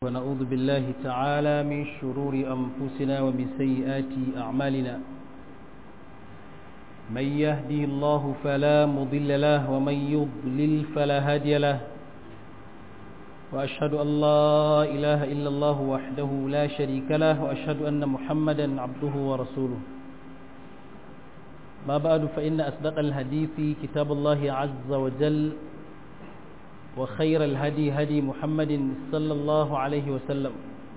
ونعوذ بالله تعالى من شرور أنفسنا ومن سيئات أعمالنا من يهدي الله فلا مضل له ومن يضلل فلا هادي له وأشهد أن لا إله إلا الله وحده لا شريك له وأشهد أن محمدا عبده ورسوله ما بعد فإن أصدق الحديث كتاب الله عز وجل وخير الهدي هدي محمد صلى الله عليه وسلم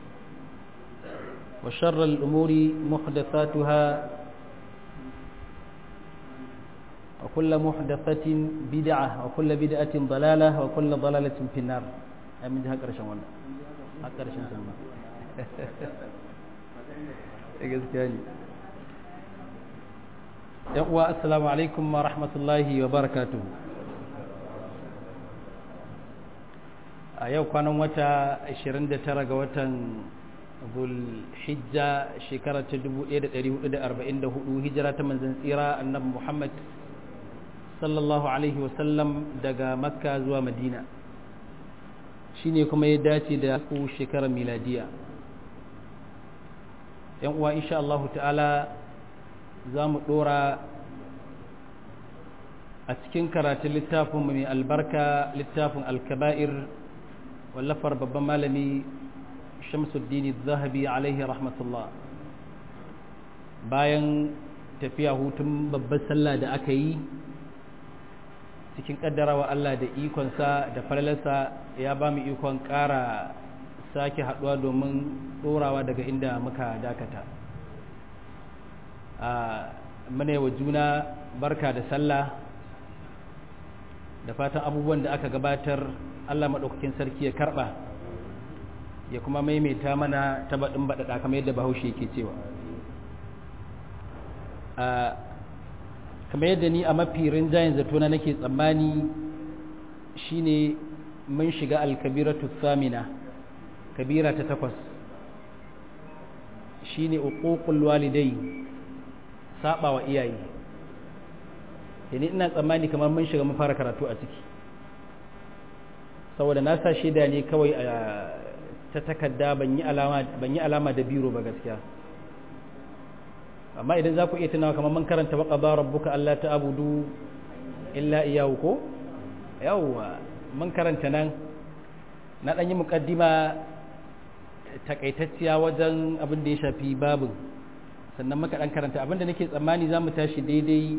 وشر الأمور محدثاتها وكل محدثة بدعة وكل بدعة ضلالة وكل ضلالة في النار أمين جهة كرشان وانا كرشان سنة السلام عليكم ورحمة الله وبركاته. A yau kwanan wata 29 ga watan Zulhijja shekara ta 1444 hijira ta manzon tsira annabi Muhammad sallallahu alaihi wasallam daga Makka zuwa Madina shine kuma ya dace da shekarar miladiya. Yan uwa insha Allah ta'ala za mu dora a cikin karatun littafin mai albarka littafin al-kaba'ir wallafar babban malami Shamsuddin Zahabi alaihi rahmatullah. Bayan tafiya hutun babbar sallah da aka yi cikin kaddarawa Allah da ikonsa da falalarsa ya ba mu ikon ƙara sake haɗuwa domin ɗorawa daga inda muka dakata. Muna wa juna barka da sallah da fatan abubuwan da aka gabatar Allah maɗaukakin sarki ya karɓa ya kuma maimaita mana ta baɗin baɗaɗa kamar yadda bahaushe ke cewa. Kamar yadda ni a mafi rinjayen zatona nake tsammani shine mun shiga alkabiratu thamina, kabira ta 8 shine uququl walidai, saba wa iyaye. Yani ina tsammani kamar mun shiga mun fara karatu a ciki saboda na sa shaida ne kawai ta takarda ban yi alama da biro ba gaskiya. Amma idan za ku iya tunawa kamar mun karanta wa qada rabbuka alla ta'budu illa iyyahu ko yawwa mun karanta nan na dan yi muqaddima takaitacciya wajen abin da ya shafi babin, sannan muka dan karanta abin da nake tsammani za mu tashi daidai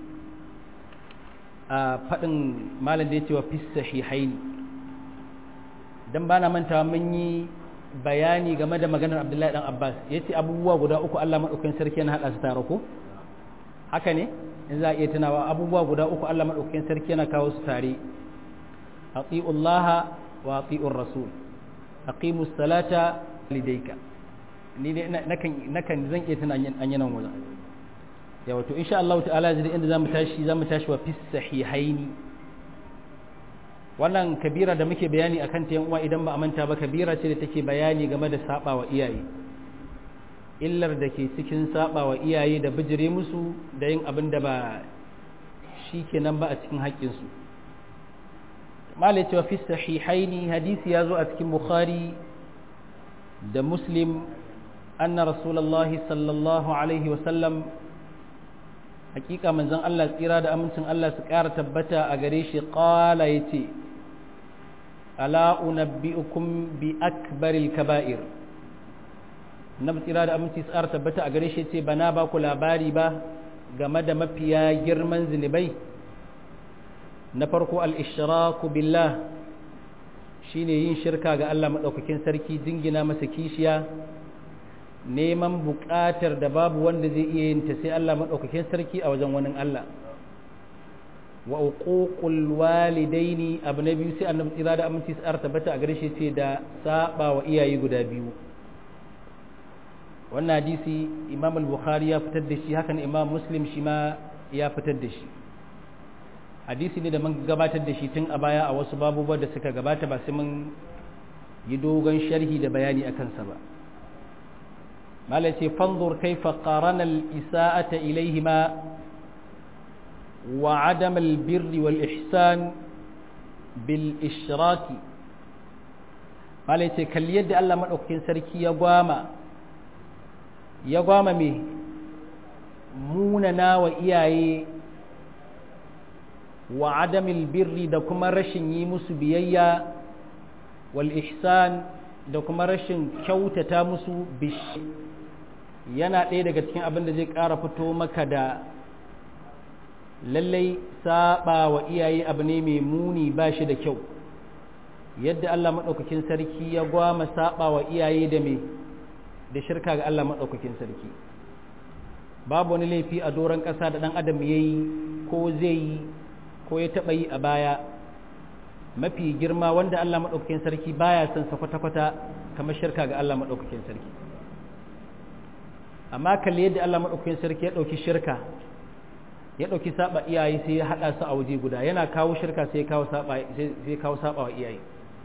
a faɗin malam da ya ce wa fi sahihaini. Dan bana mantawa mun yi bayani game da maganar Abdullahi dan Abbas, yace abubuwa guda uku Allah madaukakin sarki yana hada su tare ko haka ne, in za a iya tunawa abubuwa guda uku Allah madaukakin sarki yana kawo su tare: atiullaha wa atiur rasul, aqimus salata lidayka. Ni ne nakan zan iya tuna an yanan wajen ya wato insha Allah ta'ala zai inda zamu tashi wa fi sahihaini. Wannan kabira da muke bayani akan ta yan uwa idan ba a manta ba, kabira ce da take bayani game da sabawa iyaye, illar da ke cikin sabawa iyaye da bijire musu da yin abin da ba shi kenan ba a cikin haƙƙinsu. Malai cewa fi sahihaini, hadisi ya zo a cikin Bukhari da Muslim anna rasulullahi sallallahu alaihi wasallam, hakika manzon Allah tsira da amincin Allah su ƙara tabbata a gare shi, ƙala ya ce ala unabbi'ukum bi akbaril kaba'ir. Annabi tsira da aminci su ƙara tabbata a gare shi ce bana ba ku labari ba game da mafiya girman zunubai. Na farko al-ishraku billah, shine yin shirka ga Allah madaukakin sarki, jingina masa kishiya, neman buƙatar da babu wanda zai iya yin ta sai Allah maɗaukakin sarki a wajen wani Allah. Wa uququl walidaini, abu na biyu sai annabi tsira da aminci sa'ar tabbata a gare shi ce da saba wa iyaye guda biyu. Wannan hadisi Imam al-Bukhari ya fitar da shi, hakan Imam Muslim shi ma ya fitar da shi. Hadisi ne da mun gabatar da shi tun a baya a wasu babubuwa da suka gabata, ba sai mun yi dogon sharhi da bayani akan sa ba. malace fanzur kaifa qarana al-isa'ata ilayhima wa 'adama al-birri wal ihsan bil ishraki malai ce kalli yadda Allah maɗaukakin sarki ya gwama me munana wa iyaye wa adamil birri da kuma rashin yi musu biyayya wal ihsan da kuma rashin kyautata musu bishi yana ɗaya daga cikin abin da zai ƙara fito maka da lallai saba wa iyaye abu ne mai muni ba shi da kyau yadda Allah maɗaukakin sarki ya gwama saba wa iyaye da shirka ga Allah maɗaukakin sarki babu wani laifi a doron ƙasa da ɗan adam ya yi ko zai yi ko ya taɓa yi a baya mafi girma wanda Allah maɗaukakin sarki baya son sa kwata-kwata kamar shirka ga Allah maɗaukakin sarki amma kalli yadda Allah maɗaukakin sarki ya ɗauki shirka ya ɗauki saba iyaye sai ya haɗa su a waje guda yana kawo shirka sai ya kawo saba wa iyaye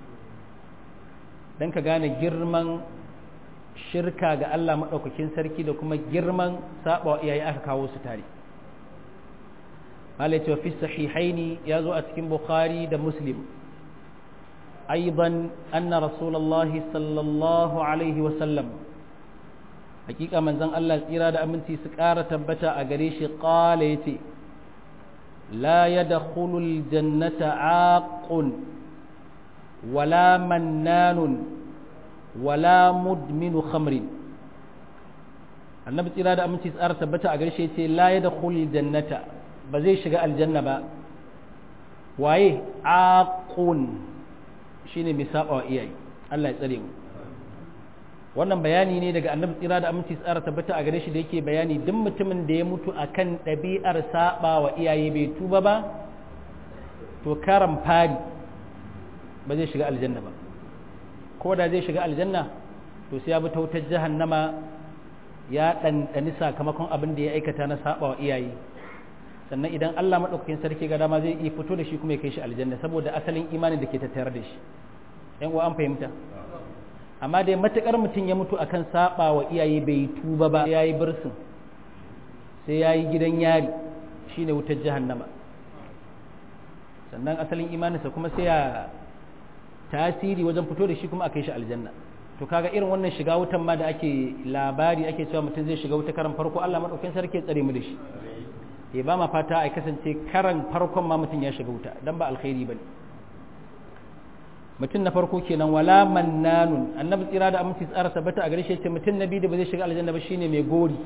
don ka gane girman shirka ga Allah maɗaukakin sarki da kuma girman saba wa iyaye aka kawo su tare malai cewa fi sahihaini ya zo a cikin bukhari da muslim aiban anna rasulullahi sallallahu alaihi wasallam hakika manzon Allah tsira da aminci su ƙara tabbata a gare shi ƙala ya ce la yadkhulul jannata aqun wala mannanun wala mudminu khamrin annabi tsira da aminci su ƙara tabbata a gare shi ya ce la yadkhulul jannata ba zai shiga aljanna ba waye aqun shine mai saba wa iyaye Allah ya tsare mu wannan bayani ne daga annabi tsira da aminci tsara tabbata a gare shi da yake bayani duk mutumin da ya mutu akan ɗabi'ar saba wa iyaye bai tuba ba to karan fari ba zai shiga aljanna ba ko da zai shiga aljanna to sai ya bi ta wutar jahannama ya ɗanɗani sakamakon abin da ya aikata na saba wa iyaye sannan idan Allah maɗaukakin sarki ga dama zai iya fito da shi kuma ya kai shi aljanna saboda asalin imanin da ke tattare da shi yan uwa an fahimta amma dai matukar mutum ya mutu akan saba wa iyaye bai tuba ba yayi birsin sai yayi gidan yari shine wutar jahannama sannan asalin imaninsa kuma sai ya tasiri wajen fito da shi kuma a kai shi aljanna to kaga irin wannan shiga wutan ma da ake labari ake cewa mutum zai shiga wuta karan farko Allah madaukakin sarki ya tsare mu da shi ba ma fata a kasance karan farkon ma mutum ya shiga wuta dan ba alkhairi bane mutum na farko kenan wala mannanun annabi tsira da aminci tsara tabbata a gare shi yace mutum nabi da ba zai shiga aljanna ba shine mai gori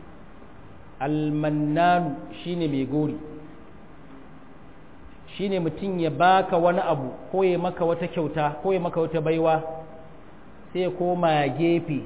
almannan shine mai gori shine mutum ya baka wani abu ko ya maka wata kyauta ko ya maka wata baiwa sai ya koma gefe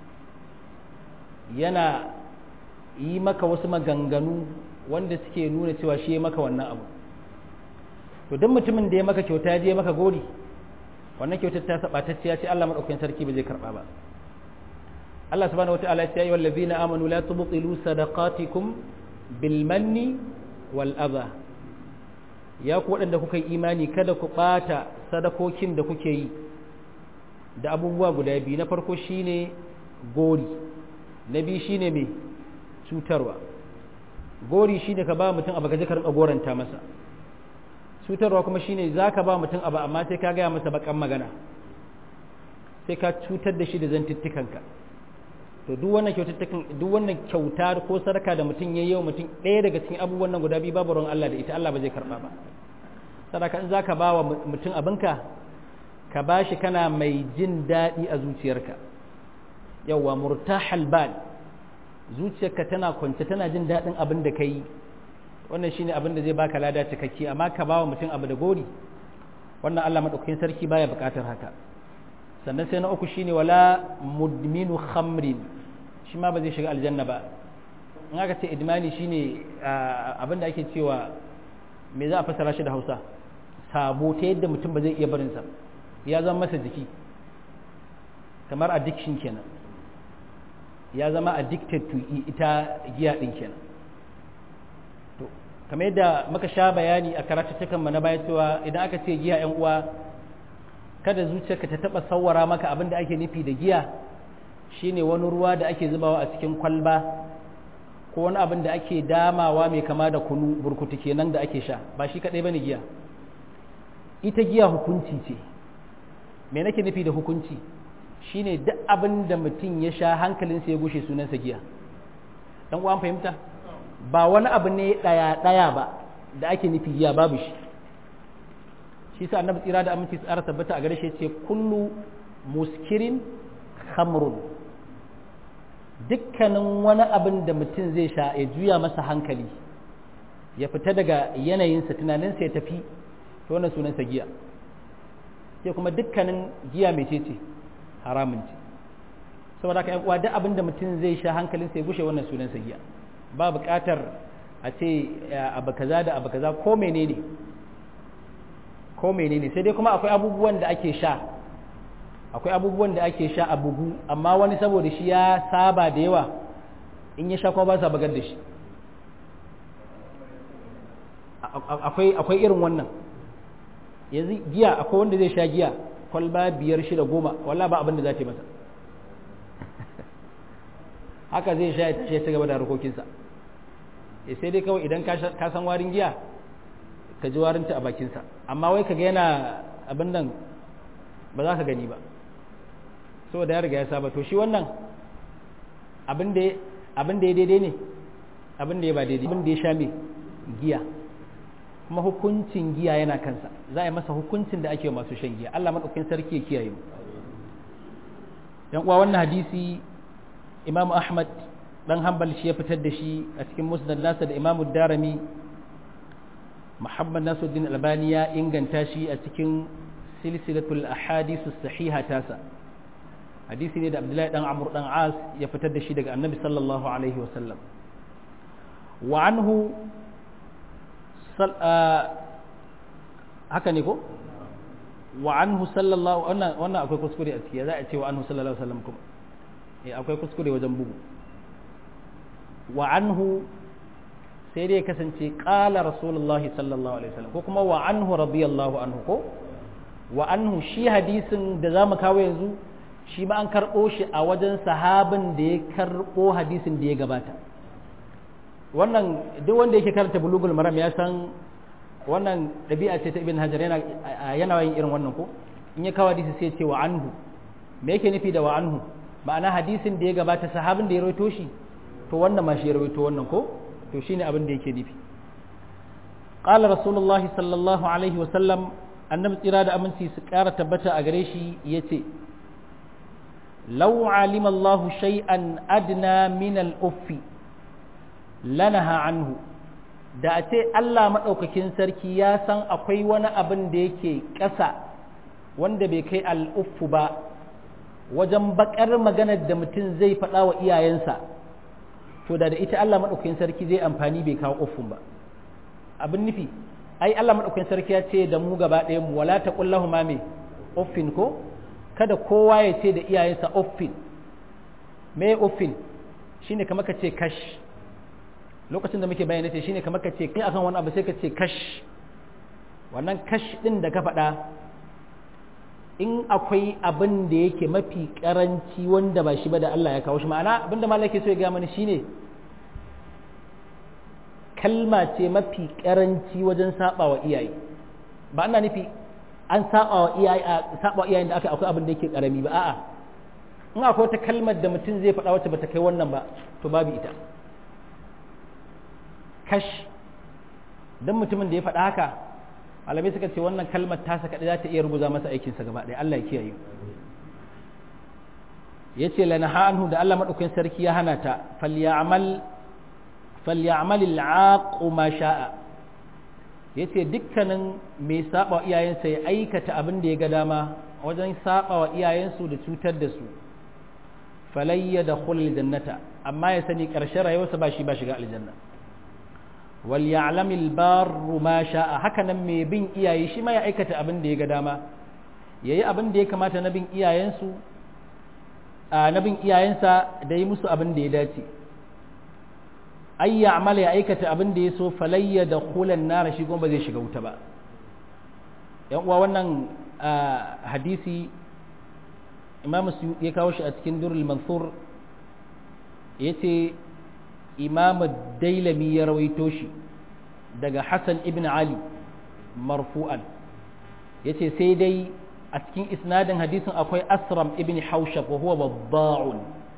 yana yi maka wasu maganganu wanda suke nuna cewa shi ya maka wannan abu to duk mutumin da ya maka kyauta ya je maka gori wannan kyautar ta sabatacciya ce Allah madaukakin sarki ba zai karba ba Allah subhanahu wataala ya ce ayyuhal ladzina amanu la tubtilu sadaqatikum bil manni wal adha ya ku wadanda kuka yi imani kada ku bata sadakokin da kuke yi da abubuwa guda biyu na farko shine gori na biyu shine me cutarwa gori shine ka ba mutum abu ka je ka rinka goranta masa cutarwa kuma shine zaka ba mutum abu amma sai ka gaya masa bakan magana sai ka cutar da shi da zantuttukanka to duk wannan kyauta ko sadaka da mutum yayi yau mutum ɗaya daga cikin abubuwan nan guda biyu babu ruwan Allah da ita Allah ba zai karba ba sadaka in zaka ba wa mutum abinka ka bashi kana mai jin daɗi a zuciyarka yawa murtahal bal zuciyarka tana kwance tana jin daɗin abin da kai wannan shine abin da zai baka lada cikakke amma ka bawa mutum abu da gori wannan Allah madaukakin sarki baya bukatar haka sannan sai na uku shine wala mudminu khamrin shi ma ba zai shiga aljanna ba in aka ce idmani shine abin da ake cewa me za a fassara shi da Hausa sabo ta yadda mutum ba zai iya barin sa ya zama masa jiki kamar addiction kenan ya zama addicted to ita giya din kenan kamar yadda muka sha bayani a karatuttukan na baya cewa idan aka ce giya yan uwa kada zuciyarka ta taba sawara maka abin da ake nufi da giya shine wani ruwa da ake zubawa a cikin kwalba ko wani abin da ake damawa mai kama da kunu burkutu kenan da ake sha ba shi kadai bane giya ita giya hukunci ce me nake nufi da hukunci shine duk abin da mutum ya sha hankalinsa ya gushe sunansa giya dan uwan fahimta ba wani abu ne daya ba da ake nufi giya babu shi sa annabi tsira da aminci tsara tabbata a gare shi ce kullu muskirin khamrun dukkanin wani abin da mutum zai sha ya juya masa hankali ya fita daga yanayinsa tunaninsa ya tafi to wannan sunansa giya sai kuma dukkanin giya mai ce haramun ce saboda ka yan uwa duk abin da mutum zai sha hankalinsa ya gushe wannan sunansa giya ba buƙatar a ce abu kaza da abu kaza ko menene sai dai kuma akwai abubuwan da ake sha a bugu amma wani saboda shi ya saba da yawa in ya sha kuma ba sa bugar da shi akwai irin wannan yanzu giya akwai wanda zai sha giya kwalba 5 6 10 walla ba abin da za ta yi masa haka zai sha ya tashi ya ci gaba da harkokinsa sai dai kawai idan ka san warin giya ka ji warinta a bakinsa amma wai ka ga yana abin nan ba za ka gani ba saboda ya riga ya saba to shi wannan abin da ya daidai ne abin da ya ba daidai abin da ya sha mai giya kuma hukuncin giya yana kansa za a yi masa hukuncin da ake masu shan giya Allah maɗaukin sarki ya kiyaye mu yan uwa wannan hadisi Imam Ahmad dan Hanbal shi ya fitar da shi a cikin Musnad nasa da Imam Darimi Muhammad Nasiruddin Albani ya inganta shi a cikin silsilatul ahadith as-sahiha tasa hadisi ne da Abdullahi dan Amr dan As ya fitar da shi daga Annabi sallallahu alaihi wasallam wa anhu haka ne ko wa anhu sallallahu wannan akwai kuskure a ciki za a ce wa anhu sallallahu alaihi wasallam kuma akwai kuskure wajen bugu wa anhu sai dai kasance qala rasulullahi sallallahu alaihi wasallam ko kuma wa anhu radiyallahu anhu ko wa anhu shi hadisin da zamu kawo yanzu shi ma an karbo shi a wajen sahabin da ya karbo hadisin da ya gabata wannan duk wanda yake karanta bulugul maram ya san wannan dabi'a ce ta ibn hajar yana yin irin wannan ko in ya kawo hadisi sai ya ce wa anhu me yake nufi da wa anhu ma'ana hadisin da ya gabata sahabin da ya rawaito shi to wannan ma shi ya rawaito wannan ko to shine abin da yake nufi qala rasulullahi sallallahu alaihi wa sallam annabi tsira da aminci su ƙara tabbata a gare shi yace law alima Allahu shay'an adna min al-uffi lanaha anhu da a ce Allah madaukakin sarki ya san akwai wani abin da yake ƙasa wanda bai kai al-uffu ba wajen bakar maganar da mutum zai faɗa wa iyayensa to da ita Allah maɗaukakin sarki zai amfani bai kawo uffun ba abin nufi ai Allah maɗaukakin sarki ya ce da mu gaba ɗayan mu wala taqul lahum me uffin ko kada kowa ya ce da iyayensa uffin me uffin shine kamar ka ce kash lokacin da muke bayani ce shine kamar ka ce kai akan wani abu sai ka ce kash wannan kash din da ka faɗa in akwai abin da yake mafi karanci wanda ba shi ba da Allah ya kawo shi ma'ana abinda malaka so ya ga mana shine kalma ce mafi karanci wajen saba wa iyaye ba ana nufi an saba wa iyayen da aka akwai abin da yake karami ba a'a in akwai wata kalmar da mutum zai faɗa wacce bata kai wannan ba to babu ita kash dan mutumin da ya faɗa haka malamai suka ce wannan kalmar tasa kaɗai za ta iya rubuta masa aikinsa gaba ɗaya Allah ya kiyaye ya ce lanaha anhu da Allah maɗaukakin sarki ya hana ta falyamal al'aqu ma sha'a ya ce dukkanin mai saba wa iyayensa ya aikata abin da ya ga dama wajen saba wa iyayensu da cutar da su falayya da khulul jannata amma ya sani ƙarshen rayuwarsa ba shi ba shiga aljanna wal ya'lamil barru ma sha'a haka nan mai bin iyaye shi ma ya aikata abin da ya ga dama yayi abin da ya kamata na bin iyayensu na bin iyayensa da yi musu abin da ya dace ay ya'mal ya aikata abin da ya so falayya da khulan nar shi kuma ba zai shiga wuta ba yan uwa wannan hadisi imam Suyuti ya kawo shi a cikin durrul mansur yace imam dailami ya rawaito shi daga Hassan ibn Ali marfu'an yace sai dai a cikin isnadin hadisin akwai Asram ibn Haushab wa huwa wadda'un.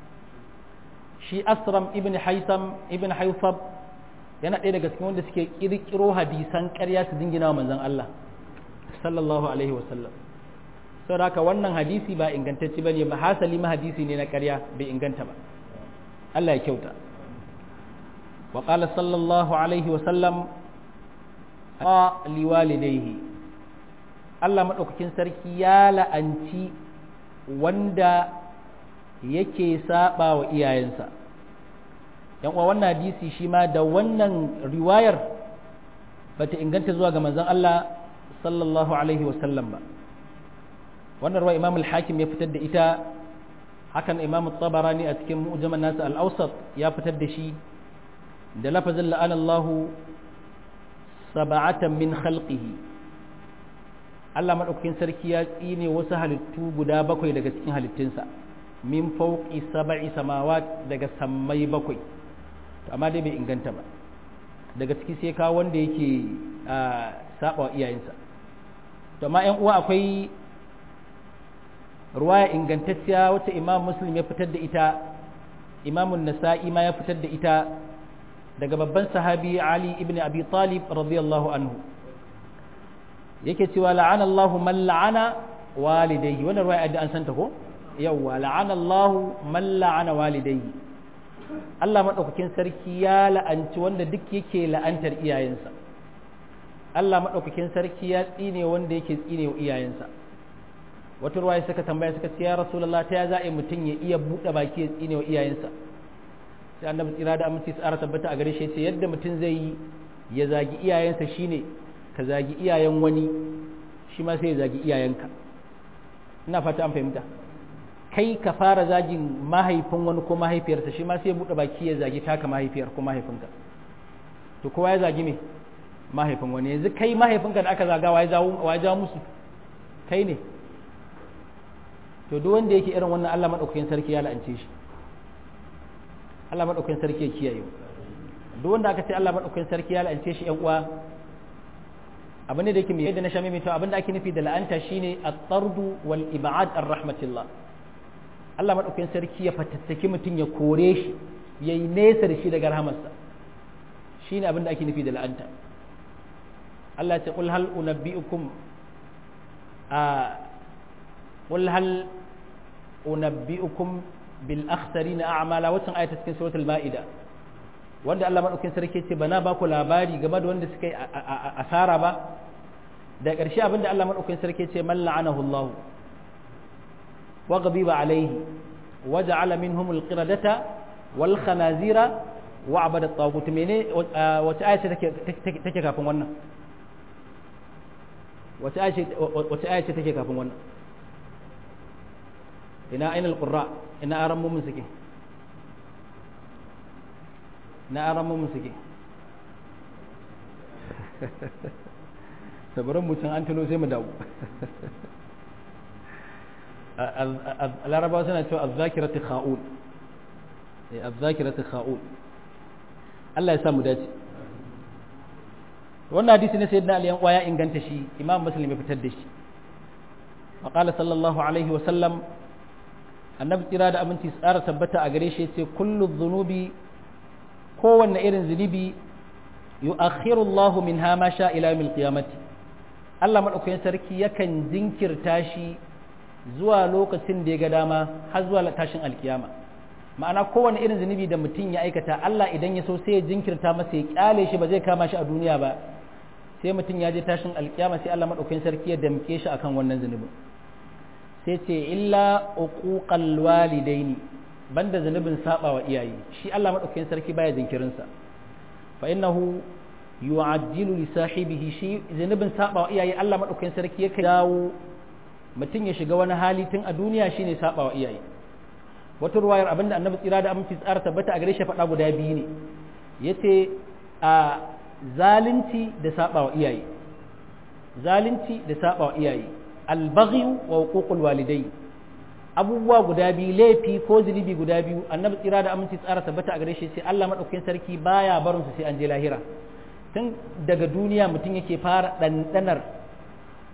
Shi Asram ibn Haytham yana ɗaya daga cikin wanda suke kirkiro hadisan ƙarya su dingina wa manzon Allah sallallahu alaihi wasallam. Saboda haka wannan hadisi ba ingantacce bane, ba hasali ma hadisi ne na ƙarya, bai inganta ba. Allah ya kyauta. Wa qala sallallahu alaihi wasallam liwalidayhi, Allah madaukakin sarki ya la'anci wanda yake saba wa iyayensa. Yan uwa, wannan hadisi shi ma da wannan riwayar bata inganta zuwa ga manzon Allah sallallahu alaihi wasallam ba. Wannan ruwa Imam al-Hakim ya fitar da ita, hakan Imam at-Tabarani a cikin Mu'jam an-Nas al-Awsat ya fitar da shi da lafazin la'ana Allahu sab'atan min khalqihi. Allah madaukakin sarki ya tsine wasu halittu guda bakwai daga cikin halittunsa, min fawqi sab'i samawat, daga sammai bakwai. Amma dai bai inganta ba. Daga ciki sai kawo wanda yake saba iyayensa. To amma ƴan uwa, akwai ruwaya ingantacciya wacce Imam Muslim ya fitar da ita, Imam Nasa'i ma ya fitar da ita daga babban sahabi Ali ibn Abi Talib radiyallahu anhu. Yake cewa la'ana Allahu man la'ana walidayhi. Wannan ruwaya da an santa ko? Yawwa, la'ana Allahu man la'ana walidayhi. Allah madaukakin sarki ya la'anci wanda duk yake la'antar iyayensa. Allah madaukakin sarki ya tsine wanda yake tsine wa iyayensa. Wata ruwaya suka tambaya suka ce ya Rasulullah, ta ya za'i mutum ya iya buɗe baki ya tsine wa iyayensa? Sai Annabi tsira da aminci tsara tabbata a gare shi ce yadda mutum zai yi ya zagi iyayensa shine ka zagi iyayen wani, shi ma sai ya zagi iyayenka. Ina fata an fahimta. Kai ka fara zagin mahaifin wani ko mahaifiyarsa, shi ma sai ya buɗe baki ya zagi taka mahaifiyar ko mahaifinka. To kowa ya zagi me? Mahaifin wani. Yanzu kai mahaifinka da aka zaga wa ya jawo musu? Kai ne. To duk wanda yake irin wannan, Allah madaukakin sarki ya la'ance shi. Allah madaukakin sarki ya kiyaye. Duk wanda aka ce Allah madaukakin sarki ya la'ance shi, ƴan uwa, abin da yake mai yadda na sha mai abin da ake nufi da la'anta shine at-tardu wal ib'ad ar-rahmatillah. Allah madaukakin sarki ya fatattaki mutum, ya kore shi, yayi nesa da shi daga rahamarsa. Shine abin da ake nufi da la'anta. Allah ya ce qul hal unabbiukum qul hal unabbiukum bil akhsarina a'mala, wannan ayata cikin suratul maida, wanda Allah madaukakin sarki ce bana ba ku labari game da wanda suka yi asara ba. Da ƙarshe abinda Allah madaukakin sarki ce man la'anahu Allah wa ghadiba alayhi wa ja'ala minhum al-qiradata wal khanazira wa abada at-taghut. Mene wace aya ce take kafin wannan? Wace aya ce take kafin wannan? Ina ainul qurra, ina aran mumun suke, na aran mumun suke. Sabarin mutum an tuno sai mu dawo. Larabawa suna cewa azzakiratu kha'ul, azzakiratu kha'ul. Allah ya sa mu dace. Wannan hadisi ne sayyidina Ali ya inganta shi, Imam Muslim ya fitar da shi. Wa qala sallallahu alaihi wa sallam, annabi tsira da aminci tsara tabbata a gare shi ce kullu dhunubi, kowanne irin zunubi, yu'akhiru Allahu minha ma sha ila yawmil qiyamati. Allah madaukakin sarki yakan jinkirta shi zuwa lokacin da ya ga dama har zuwa tashin alkiyama. Ma'ana kowanne irin zunubi da mutum ya aikata, Allah idan ya so sai ya jinkirta masa, ya kyale shi, ba zai kama shi a duniya ba, sai mutum ya je tashin alkiyama sai Allah madaukakin sarki ya damke shi akan wannan zunubin. Sai ce illa uquqal walidaini, banda zunubin saba wa iyaye, shi Allah madaukakin sarki baya jinkirin sa. Fa innahu yu'ajjilu li sahibihi, shi zunubin saba wa iyaye Allah madaukakin sarki yake dawo mutum ya shiga wani hali tun a duniya, shine saba wa iyaye. Wata ruwayar abinda annabi tsira da aminci tsara tabbata a gare shi faɗa guda biyu ne, yace a zalunci da saba wa iyaye, zalunci da saba wa iyaye, albaghi wa huququl walidai, abubuwa guda biyu, laifi ko zunubi guda biyu, annabi tsira da aminci tsara tabbata a gare shi sai Allah madaukakin sarki baya barin su sai an je lahira. Tun daga duniya mutum yake fara dandanar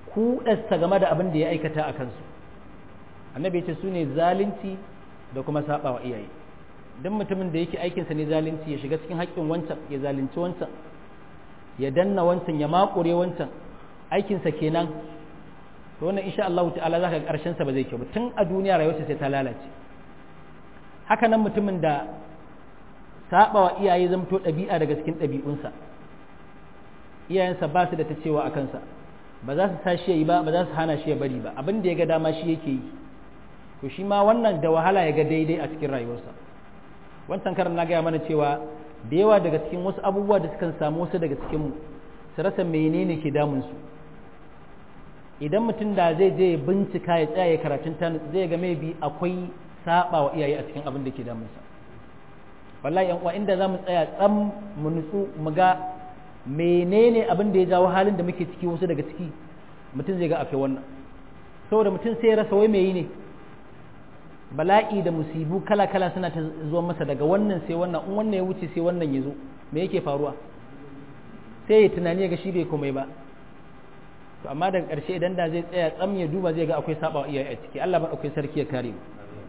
kudarsa game da abin da ya aikata a kansu annabi ya ce su ne zalunci da kuma saba wa iyaye don mutumin da yake aikinsa ne zalunci ya shiga cikin haƙƙin wancan ya zalunci wancan ya danna wancan ya makure wancan aikinsa kenan to wannan insha Allah ta'ala zaka ga karshen sa ba zai kyau ba tun a duniya rayuwarsa sai ta lalace haka nan mutumin da saba wa iyaye zamto ɗabi'a daga cikin ɗabi'unsa iyayensa ba su da ta cewa a kansa ba za su sa shi yi ba ba za su hana shi ya bari ba abin da ya ga dama shi yake yi to shi ma wannan da wahala ya ga daidai a cikin rayuwarsa wancan karan na gaya mana cewa da yawa daga cikin wasu abubuwa da sukan samu wasu daga cikin mu su rasa menene ke damun su idan mutum da zai je bincika ya tsaya karatun ta zai ga maybe akwai saba wa iyaye a cikin abin da ke damunsa wallahi yan uwa inda zamu tsaya tsam mu nutsu mu ga menene abin da ya jawo halin da muke ciki wasu daga ciki mutum zai ga akwai wannan saboda mutum sai ya rasa wai me yi ne bala'i da musibu kala kala suna ta zuwa masa daga wannan sai wannan in wannan ya wuce sai wannan ya zo me yake faruwa sai ya tunani ga shi bai komai ba to amma daga ƙarshe idan da zai tsaya tsam ya duba zai ga akwai saba iyaye a ciki Allah madaukakin sarki ya kare mu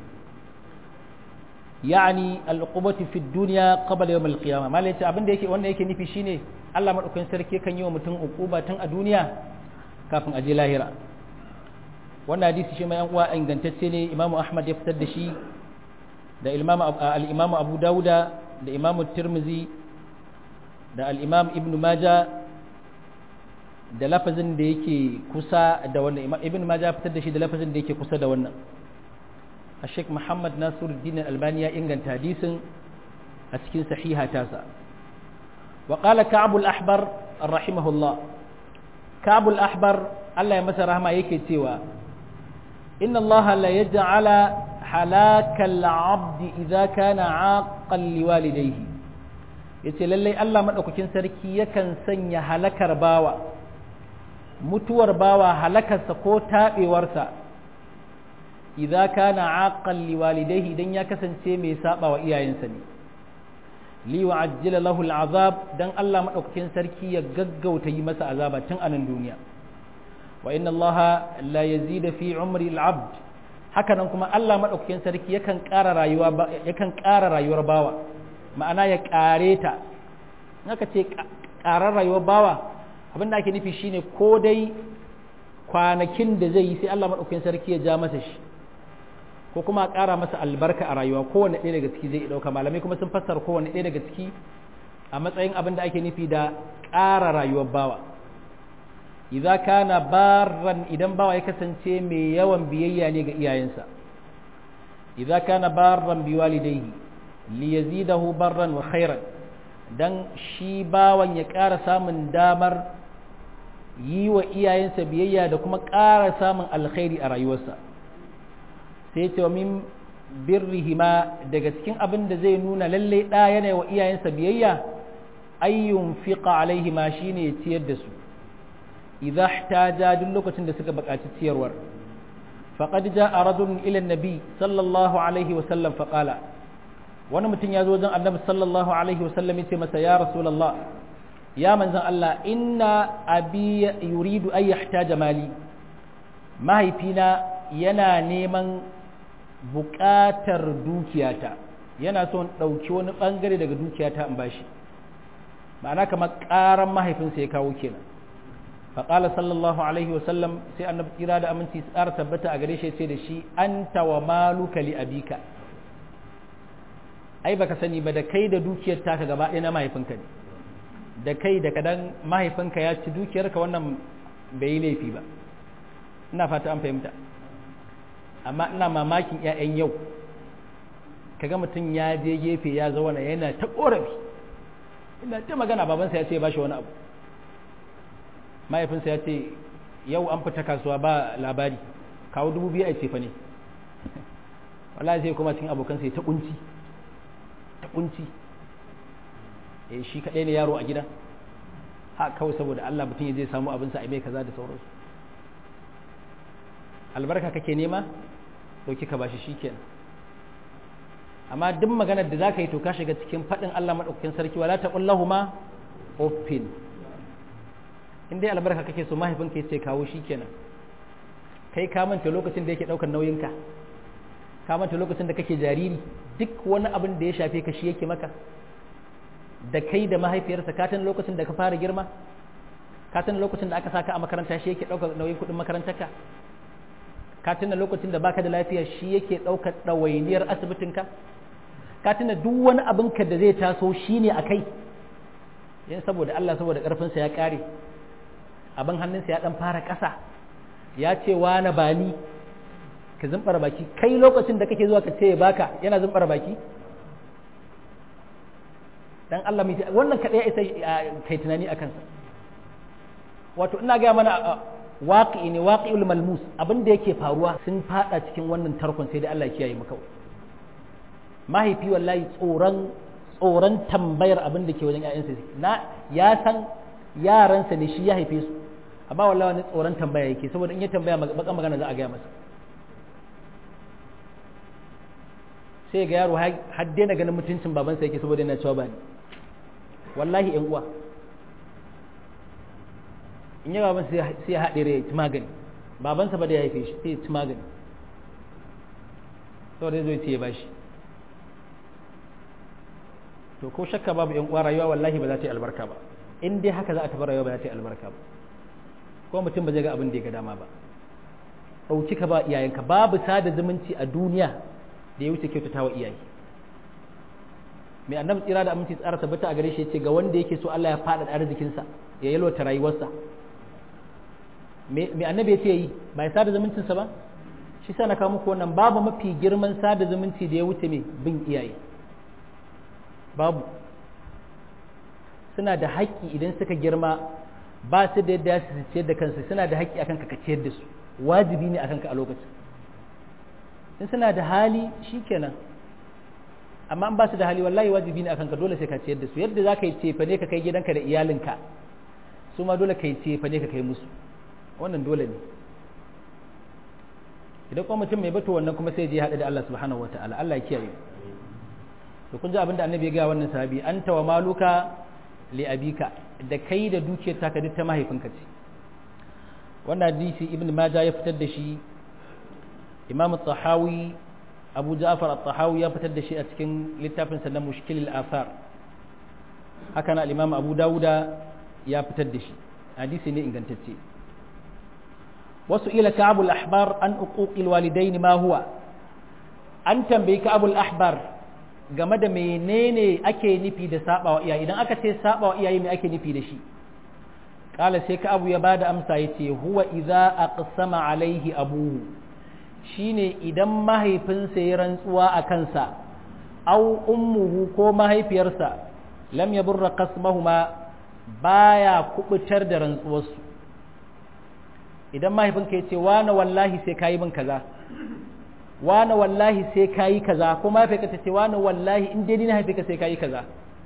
yani al-uqubati fi dunya qabla yawm al-qiyamah malai ce abin da yake wanda yake nufi shine Allah madaukakin sarki kan yi wa mutum uquba tun a duniya kafin a je lahira wannan hadisi shi mai yan uwa ingantacce ne Imam Ahmad ya fitar da shi da al-Imam Abu Dawuda da Imam Tirmidhi da al-Imam Ibn Majah da lafazin da yake kusa da wannan Ibn Majah fitar da shi da lafazin da yake kusa da wannan Sheikh Muhammad Nasiruddin Al-Albani ya inganta hadisin a cikin sahiha tasa wa qala Ka'b al-Ahbar rahimahullah Ka'b al-Ahbar Allah ya masa rahama yake cewa inna Allah la yaj'ala halaka al-'abd idza kana 'aqan liwalidayhi yace lalle Allah madaukakin sarki yakan sanya halakar bawa mutuwar bawa halakarsa ko taɓewarsa idza kana aqan liwalidayhi dan ya kasance mai saba wa iyayensa ne li wa'ajjala lahu al'azab dan Allah madaukakin sarki ya gaggauta yi masa azaba tun a nan duniya wa inna Allah la yazida fi umri al'abd haka nan kuma Allah madaukakin sarki yakan ƙara rayuwar bawa ma'ana ya ƙare ta naka ce ƙarar rayuwar bawa abin da ake nufi shine ko dai kwanakin da zai yi sai Allah maɗaukakin sarki ya ja masa shi ko kuma a ƙara masa albarka a rayuwa kowane ɗaya daga ciki zai ɗauka malamai kuma sun fassara kowane ɗaya daga ciki a matsayin abin da ake nufi da ƙara rayuwar bawa idza kana barran idan bawa ya kasance mai yawan biyayya ne ga iyayensa idza kana barran biwalidayhi liyazidahu barran wa khairan dan shi bawan ya ƙara samun damar yi wa iyayensa biyayya da kuma ƙara samun alkhairi a rayuwarsa sai ce wa min birrihima daga cikin abin da zai nuna lalle ɗa yana wa iyayensa biyayya ayyun fiqa alaihima shine ya ciyar da su idza ihtaja duk lokacin da suka buƙaci ciyarwar faqad jaa rajulun ila nabi sallallahu alaihi wa sallam faqala wani mutum ya zo wajen annabi sallallahu alaihi wa sallam ya ce masa ya rasulullah ya manzan Allah inna abi yuridu ay yahtaja mali mahaifina yana neman buƙatar dukiyata yana so in ɗauki wani ɓangare daga dukiyata in bashi ma'ana kamar ƙaran mahaifinsa ya kawo kenan faƙala sallallahu alaihi wasallam sai annabi kira da aminci tsara tabbata a gare shi sai da shi anta wa maluka li abika ai baka sani ba da kai da dukiyar taka gaba ɗaya na mahaifinka ne da kai da kadan mahaifinka ya ci dukiyarka wannan bai yi laifi ba ina fata an fahimta amma ina mamakin 'ya'yan yau kaga mutum ya je gefe ya zauna yana ta korafi ina ta magana babansa ya ce ba shi wani abu mahaifinsa ya ce yau an fita kasuwa ba labari kawo 2,000 a cefa ne wallahi sai kuma cikin abokansa ya ta kunci shi kaɗai ne yaro a gidan ha kawai saboda Allah mutum ya zai samu abinsa a mai kaza da sauransu albarka kake nema to kika bashi shikenan amma duk maganar da zaka yi to ka shiga cikin faɗin Allah madaukakin sarki wala taqul lahumu uffin in dai albarka kake so mahaifinka ya ce kawo shikenan kai ka manta lokacin da yake daukar nauyinka ka manta lokacin da kake jariri duk wani abin da ya shafe ka shi yake maka da kai da mahaifiyarsa ka tana lokacin da ka fara girma ka tana lokacin da aka saka a makaranta shi yake daukar nauyin kudin makarantarka ka tana lokacin da baka da lafiya shi yake daukar dawainiyar asibitinka ka tana duk wani abin ka da zai taso shine akai yan saboda Allah saboda karfin sa ya kare abin hannunsa ya dan fara kasa ya ce wa na bani ka zumbara baki kai lokacin da kake zuwa ka ce baka yana zumbara baki dan Allah mai wannan kadai ya isa kai tunani akan sa wato ina ga mana waqi'i ne waqi'ul malmus abin da yake faruwa sun fada cikin wannan tarkon sai da Allah ya kiyaye mu kawai mahaifi wallahi tsoron tambayar abin da ke wajen ƴaƴansa na ya san yaransa ne shi ya haife su amma wallahi wani tsoron tambaya yake saboda in ya tambaya bakan magana za a gaya masa sai ga yaro har daina ganin mutuncin babansa yake saboda yana cewa bani wallahi ƴan uwa in yi babansa sai ya haɗe rai ci magani babansa ba da ya haife shi sai ya ci magani saboda ya zo ya ce ya bashi to ko shakka babu ƴan uwa rayuwa wallahi ba za ta yi albarka ba in dai haka za a tafi rayuwa ba za ta yi albarka ba ko mutum ba zai ga abin da ya ga dama ba ɗauki ka ba iyayenka babu sada zumunci a duniya da ya wuce kyautata wa iyaye mai annabi tsira da aminci tsara tabbata a gare shi yace ga wanda yake so Allah ya faɗaɗa arzikinsa ya yalwata rayuwarsa mai annabi yace yi ba ya sada zumuncinsa ba shi sa na kawo muku wannan babu mafi girman sada zumunci da ya wuce mai bin iyaye babu suna da haƙƙi idan suka girma ba su da yadda su ciyar da kansu suna da haƙƙi akan ka ciyar da su wajibi ne akan ka a lokacin in suna da hali shikenan amma in ba su da hali wallahi wajibi ne akan ka dole sai ka ciyar da su yadda za ka yi cefa ne ka kai gidanka da iyalinka su ma dole ka yi cefa ne ka kai musu wannan dole ne idan kuma mutum mai bato wannan kuma sai je haɗu da Allah subhanahu wataala Allah ya kiyaye to kun ji abin da annabi ya ga wannan sahabi anta wa maluka li abika da kai da dukiyar taka duk ta mahaifinka ce wannan hadisi ibn majah ya fitar da shi imam at-tahawi abu ja'far at-tahawi ya fitar da shi a cikin littafin sa na mushkil al-athar haka na imam abu dauda ya fitar da shi hadisi ne ingantacce wasu ila ka'ab al-ahbar an uquq al-walidain ma huwa an tambayi ka'ab al-ahbar game da menene ake nufi da sabawa iyaye idan aka ce sabawa iyaye me ake nufi da shi kala sai ka abu ya bada amsa yace huwa idza aqsama alaihi abuhu shine idan mahaifinsa ya rantsuwa a kansa aw ummuhu ko mahaifiyarsa lam yaburra qasmahuma baya kubutar da rantsuwarsu idan mahaifinka yace wani wallahi sai kayi min kaza wani wallahi sai kayi kaza ko mahaifiyarka ta ce wani wallahi in dai ni na haife ka sai kayi kaza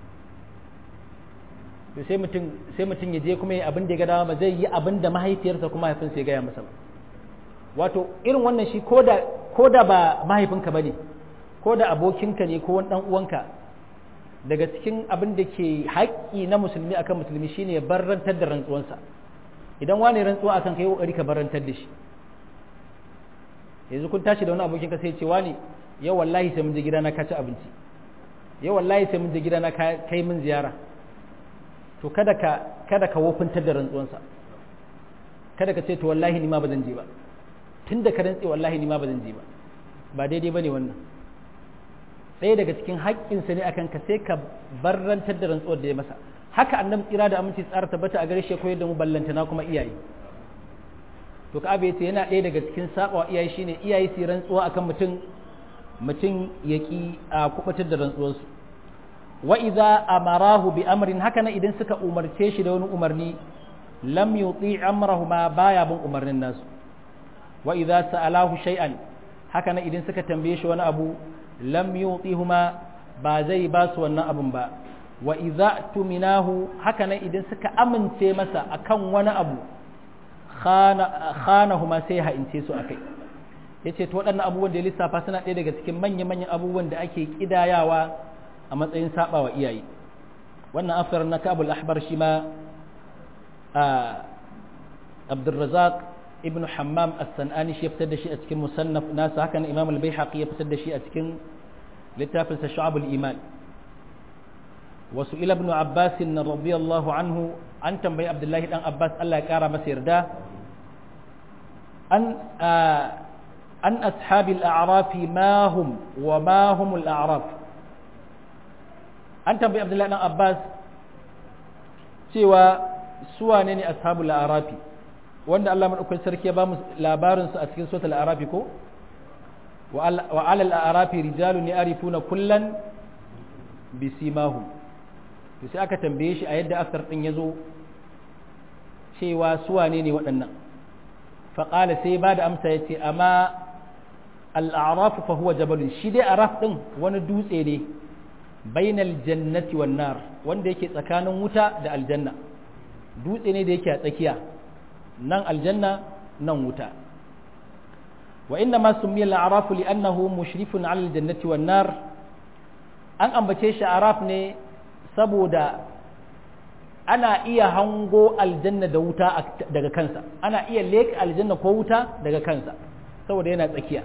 to sai mutum ya je kuma yi abin da ya ga dama ba zai yi abin da mahaifiyarsa kuma mahaifinsa ya gaya masa ba wato irin wannan shi ko da ba mahaifinka ba ne ko da abokinka ne ko wani dan uwanka daga cikin abin da ke haƙƙi na musulmi akan musulmi shine ya barrantar da rantsuwansa idan wani rantsuwa akan kai kokari ka barrantar da shi yanzu kun tashi da wani abokinka sai ya ce wani yau wallahi sai mun je gidana ka ci abinci yau wallahi sai mun je gidana ka kai mun ziyara to kada ka wofintar da rantsuwansa kada ka ce to wallahi ni ma ba zan je ba tunda ka rantse wallahi ni ma ba zan je ba ba daidai bane wannan ɗaya daga cikin haƙƙinsa ne akan ka sai ka barrantar da rantsuwar da ya masa haka annabi tsira da aminci tsara tabbata a gare shi koyar da mu ballantana kuma iyaye to ka abe yace yana ɗaya daga cikin sabawa iyaye shine iyaye su rantsuwa akan mutum ya ki a kubatar da rantsuwarsu wa idza amarahu bi amrin haka na idan suka umarce shi da wani umarni lam yuti amrahu ma baya bin umarnin nasu wa idza sa'alahu shay'an haka na idan suka tambaye shi wani abu lam yutihuma ba zai ba su wannan abun ba wa idza tuminahu haka na idan suka amince masa akan wani abu khanahuma sai ha'ince su akai yace to waɗannan abubuwan da ya lissafa suna ɗaya daga cikin manyan abubuwan da ake kidayawa a matsayin sabawa iyaye wannan asar na kabul ahbar shi ma Abdurrazzaq ibn Hammam as-San'ani shi ya fitar da shi a cikin musannaf nasa, haka nan Imam al-Baihaqi ya fitar da shi a cikin littafin sa Shu'abul Iman. Wasu ila ibn Abbas radiyallahu anhu, an tambayi Abdullahi dan Abbas Allah ya kara masa yarda an ashabil a'rafi ma hum wa ma humul a'raf. An tambayi Abdullahi dan Abbas cewa su wane ne ashabul a'rafi, wanda Allah madaukakin sarki ya ba mu labarin su a cikin suratul a'rafi ko wa alal a'rafi rijalun ya'rifuna kullan bisimahum. To sai aka tambaye shi a yadda asar din yazo cewa su wane ne waɗannan, fa qala sai ba da amsa yace amma al-a'raf fa huwa jabalun, shi dai araf din wani dutse ne bainal jannati wan nar, wanda yake tsakanin wuta da aljanna. Dutse ne da yake a tsakiya, nan aljanna nan wuta. Wa inna ma summiya al-a'raf li'annahu mushrifun 'ala al-jannati wan nar, an ambace shi araf ne saboda ana iya hango aljanna da wuta daga kansa, ana iya leka aljanna ko wuta daga kansa saboda yana tsakiya.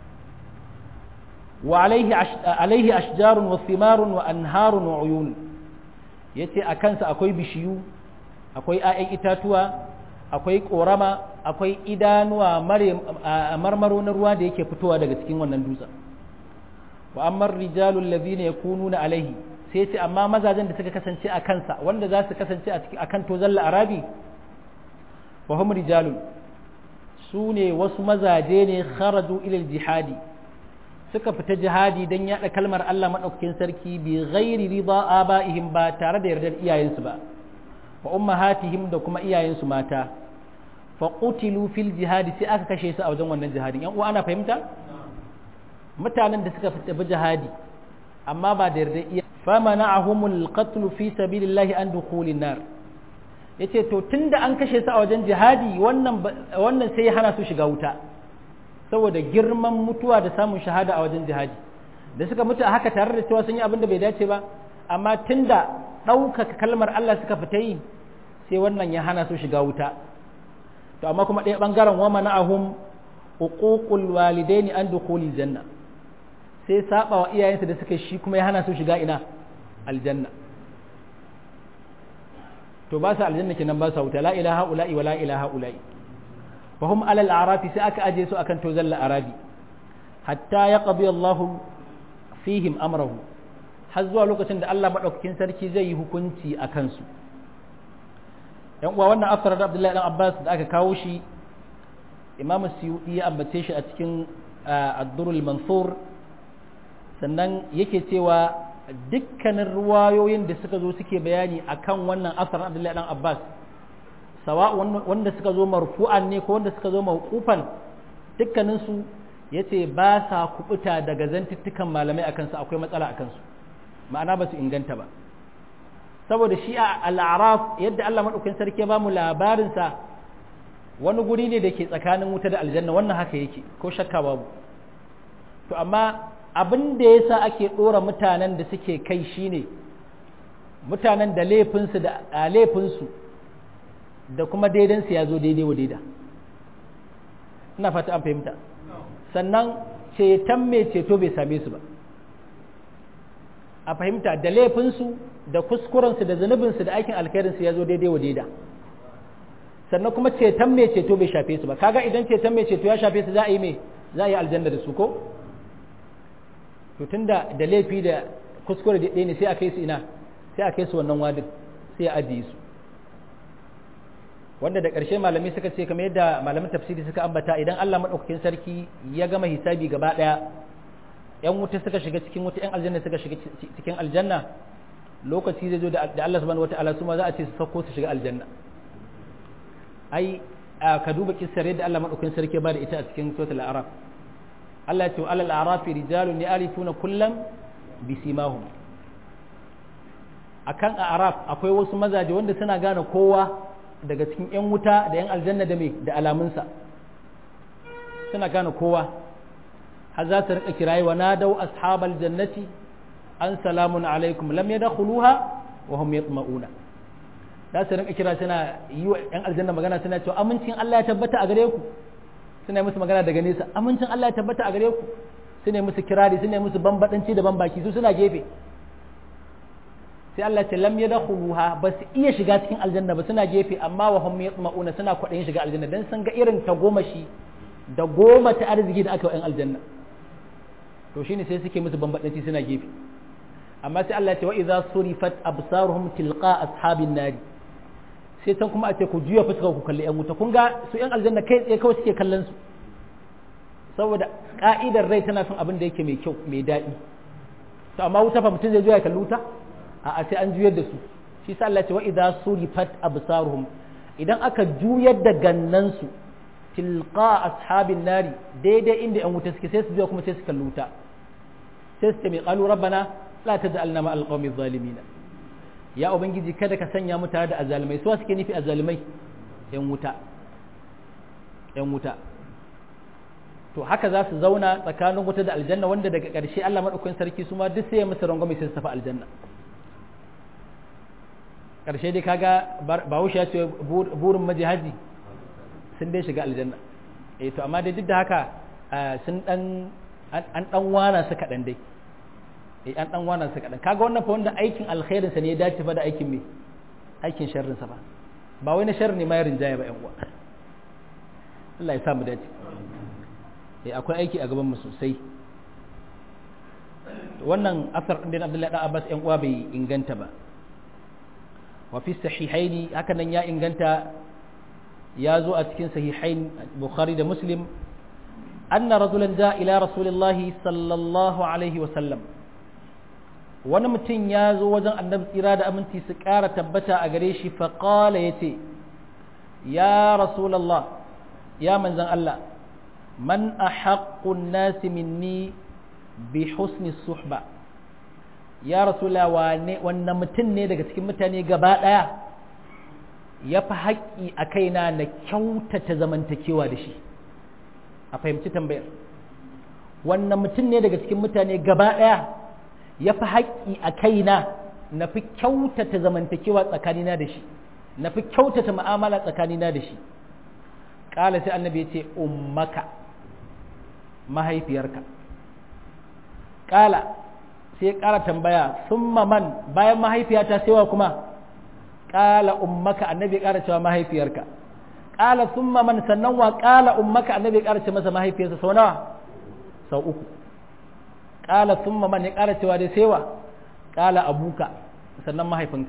wa alaihi ashjarun wa thimarun wa anharun wa uyun, yace a kansa akwai bishiyu, akwai 'ya'yan itatuwa, akwai korama, akwai idanuwa marmaro na ruwa da yake fitowa daga cikin wannan dutsen. wa amma rijalul ladhina yakununa alaihi, sai yace amma mazajen da suka kasance a kansa, wanda za su kasance a cikin akan tozalla arabi, wa hum rijalun, su ne wasu mazaje ne kharaju ila jihadi, suka fita jihadi don yaɗa kalmar Allah maɗaukakin sarki bi ghairi rida aba'ihim, ba tare da yardar iyayensu ba, wa ummahatihim da kuma iyayensu mata, fa qutilu fil jihadi, sai aka kashe su a wajen wannan jihadin. Yan uwa ana fahimta? Mutanen da suka fita jihadi amma ba da yardar iyaye, fa mana'ahumul qatl fi sabilillahi an dukhulin nar, yace to tunda an kashe su a wajen jihadi, wannan sai ya hana su shiga wuta, saboda girman mutuwa da samun shahada a wajen jihadi. Da suka mutu a haka tare da cewa sun yi abin da bai dace ba, amma tunda ɗaukaka kalmar Allah suka fita yi, sai wannan ya hana su shiga wuta. To amma kuma ɗaya ɓangaren wa mana'ahum uququl walidaini an dukhulil janna, sai saba wa iyayensu da suka shi kuma ya hana su shiga ina aljanna. To ba su aljanna kenan, ba su wuta. La ilaha ula'i wa la ilaha ula'i. فهم على الأعراف سأك أجيسوا أكن توزل الأعرابي حتى يقضي الله فيهم أمره، حزوا لوكة عند الله بدك كنسر كي زيه كنتي أكنسو. وأنا أفسر عبد الله بن عباس ذاك كاوشي إمام السيوطي أبتيش أتكن الدر المنثور، sannan yake cewa dukkanin ruwayoyin da suka zo suke bayani akan wannan asar Abdullahi dan Abbas, sawa wanda suka zo marfu'an ne ko wanda suka zo mawqufan, dukkanin su yace ba sa kubuta daga zantuttukan malamai akan su, akwai matsala akan su, ma'ana ba su inganta ba. saboda shi a al-a'raf yadda Allah madaukakin sarki ya ba mu labarin sa, wani guri ne da ke tsakanin wuta da aljanna, wannan haka yake ko shakka babu. To amma abin da yasa ake dora mutanen da suke kai shine mutanen da laifinsu da kuma daidansu ya zo daidai wa daida. Ina fata an fahimta. Sannan ceton mai ceto bai same su ba, a fahimta, da laifinsu da kuskurensu da zunubinsu da aikin alkhairinsu ya zo daidai wa daida. Sannan kuma ceton mai ceto bai shafe su ba. Kaga idan ceton mai ceto ya shafe su, za a yi mai, za a yi aljanna da su ko? To tunda da laifi da kuskure da ɗaya ne, sai a kai su ina, sai a kai su wannan wadin, sai a ajiye su. Wanda da ƙarshe malamai suka ce, kamar yadda malaman tafsiri suka ambata, idan Allah maɗaukakin sarki ya gama hisabi gaba ɗaya, ‘yan wuta suka shiga cikin wuta, ‘yan aljanna suka shiga cikin aljanna, lokaci zai zo da Allah subhanahu wata'ala su ma za a ce su sauko su shiga aljanna. Ai ka duba kissar yadda Allah maɗaukakin sarki ya bada ita a cikin suratul a'raf. Allah ya ce wa alal a'rafi rijalun ya'rifuna kullam bisimahum. Akan a'raf akwai wasu mazaje wanda suna gane kowa daga cikin 'yan wuta da 'yan aljanna da mai da alamunsa, suna gane kowa, har za su rika kirayi wa nadau ashabal jannati an salamun alaikum lam yadkhuluha wa hum yatma'una. za su rinka kira suna yi wa ‘yan aljanna magana suna cewa amincin Allah ya tabbata a gare ku suna musu magana daga nesa amincin Allah ya tabbata a gare ku suna musu kirari suna musu bambadanci da bambaki su suna gefe sai Allah ce lam yadkhuluha ba su iya shiga cikin aljanna ba suna gefe amma wa hum yatma'una suna kwaɗayin shiga aljanna dan sun ga irin tagomashi da goma ta arziki da aka wa ‘yan aljanna to shine sai suke musu bambadanci suna gefe amma sai Allah ya ce wa idza surifat absaruhum tilqa ashabin nari sai can kuma a ce ku juya fuskar ku kalli yan wuta kun ga su yan aljanna kai tsaye kawai suke kallon su saboda ka'idar rai tana son abin da yake mai kyau mai daɗi to amma wuta fa mutum zai juya kalli wuta a sai an juyar da su shi sa Allah ya ce wa idza surifat absaruhum idan aka juyar da gannan su tilqa ashabin nari daidai inda yan wuta suke sai su juya kuma sai su kalli wuta sai su ce mai qalu rabbana la taj'alna ma'al qawmi zalimin ya ubangiji kada ka sanya mu tare da azalimai su suke nufi azalimai yan wuta to haka za su zauna tsakanin wuta da aljanna wanda daga ƙarshe Allah madaukakin sarki su ma duk sai ya musu rangwame sai su tafi aljanna ƙarshe dai kaga Bahaushe ya ce burin majihaji sun dai shiga aljanna to amma dai duk da haka sun an dan wana su kaɗan dai an dan wana su kaɗan kaga wannan fa wanda aikin alkhairin sa ne ya dace fa da aikin me aikin sharrin sa ba wai na sharri ne ma ya rinjaya ba yan uwa Allah ya sa mu dace akwai aiki a gaban mu sosai wannan asar din Abdullahi dan Abbas yan uwa bai inganta ba wa fi sahihaini haka nan ya inganta ya zo a cikin sahihain Bukhari da Muslim anna rajulan ja ila rasulillahi sallallahu alaihi wa sallam wani mutum ya zo wajen annabi tsira da aminci su ƙara tabbata a gare shi faƙala ya ce ya rasulallah ya manzan Allah man a haƙƙun nasi minni bi husni suhba ya rasulallah wanne mutum ne daga cikin mutane gaba ɗaya ya fi haƙƙi a kaina na kyautata zamantakewa da shi a fahimci tambayar wanne mutum ne daga cikin mutane gaba ɗaya ya fi haƙƙi a kaina na fi kyautata zamantakewa tsakanina da shi na fi kyautata ma'amala tsakanina da shi ƙala sai annabi ya ce ummaka mahaifiyarka ƙala sai ƙara tambaya summa man bayan mahaifiyata sai wa kuma ƙala ummaka annabi ya ƙara cewa mahaifiyarka ƙala summa man sannan wa ƙala ummaka annabi ya ƙara ce masa mahaifiyarsa sau nawa sau uku ƙala sun man ya ƙara cewa dai sewa ƙala abuka sannan mahaifinka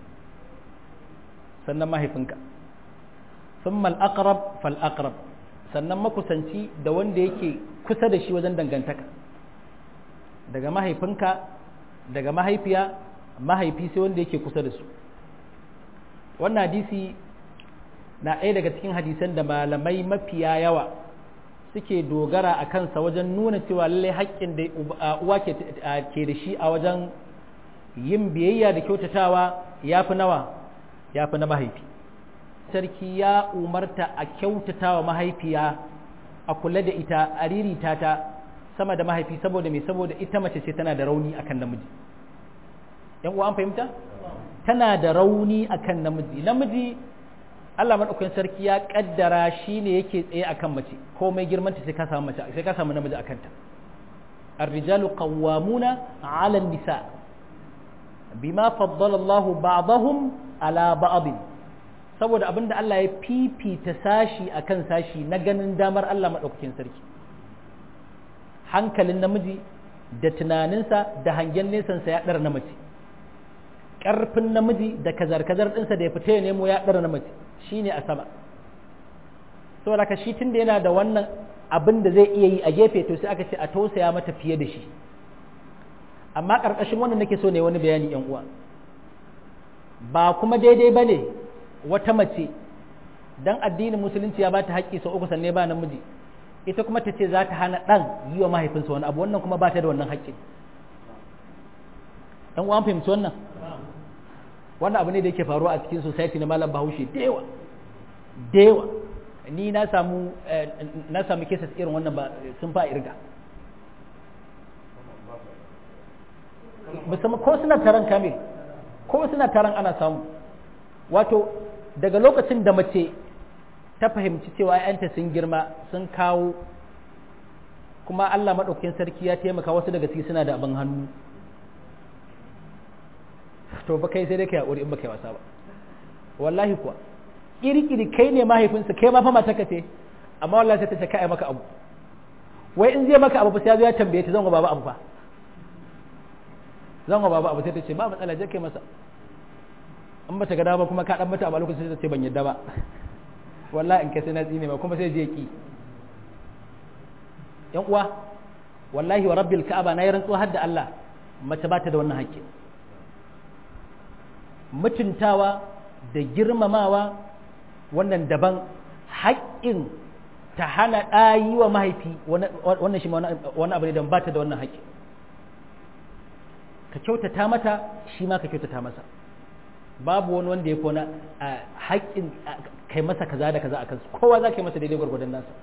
sun mal aqrab fal aqrab sannan makusanci da wanda yake kusa da shi wajen dangantaka daga mahaifinka daga mahaifiya mahaifi sai wanda yake kusa da su wannan hadisi na ɗaya daga cikin hadisan da malamai mafiya yawa suke dogara a kansa wajen nuna cewa lallai haƙƙin da uwa ke da shi a wajen yin biyayya da kyautatawa ya fi nawa ya fi na mahaifi sarki ya umarta a kyautatawa mahaifiya a kula da ita a ririta ta sama da mahaifi saboda me saboda ita mace ce tana da rauni akan namiji yan uwa an fahimta tana da rauni akan namiji Allah madaukakin sarki ya kaddara shine yake tsaye akan mace komai girmanta sai ka samu mace sai ka samu namiji akan ta ar-rijalu qawwamuna 'ala an-nisa bima faddala Allahu ba'dahum 'ala ba'd saboda abinda Allah ya fifita sashi akan sashi na ganin damar Allah madaukakin sarki hankalin namiji da tunaninsa da hangen nesansa ya dara na mace ƙarfin namiji da kazar-kazar ɗinsa da ya fita ya nemo ya ɗara na mace shi ne a sama saboda ka shi tun da yana da wannan abin da zai iya yi a gefe to sai aka ce a tausaya mata fiye da shi amma ƙarƙashin wannan nake so ne wani bayani yan uwa ba kuma daidai ba ne wata mace dan addinin musulunci ya ba ta haƙƙi sau uku sannan ba namiji ita kuma ta ce za ta hana ɗan yi wa mahaifinsa wani abu wannan kuma ba ta da wannan haƙƙi ɗan uwa an fahimci wannan wannan abu ne da yake faruwa a cikin society na malam bahaushe da yawa ni na samu cases irin wannan ba sun fa irga musamman ko suna taron kamil ko suna taron ana samu wato daga lokacin da mace ta fahimci cewa ‘ya'yanta sun girma sun kawo kuma Allah maɗaukakin sarki ya taimaka wasu daga ciki suna da abin hannu to ba kai sai dai ka yaƙuri in ba kai wasa ba wallahi kuwa ƙiri kai ne mahaifinsa kai ma fa mata ka ce amma wallahi sai ta ce kai maka abu wai in zai maka abu fa sai ya zo ya tambaye ta zan ga baba abu fa zan ga baba abu sai ta ce ba matsala je kai masa in ba ta ga dama kuma ka dan mata abu a lokacin sai ta ce ban yadda ba wallahi in kai sai na tsine ma kuma sai je ki yan uwa wallahi wa rabbil ka'aba na yi rantsuwa har da Allah mace ba ta da wannan haƙƙi mutuntawa da girmamawa wannan daban haƙƙin ta hana ɗayi wa mahaifi wannan shi wani abu ne da ba ta da wannan haƙƙi ka kyautata mata shi ma ka kyautata masa babu wani wanda ya kona haƙƙin kai masa kaza da kaza a kansu kowa za ka yi masa daidai gwargwadon nasa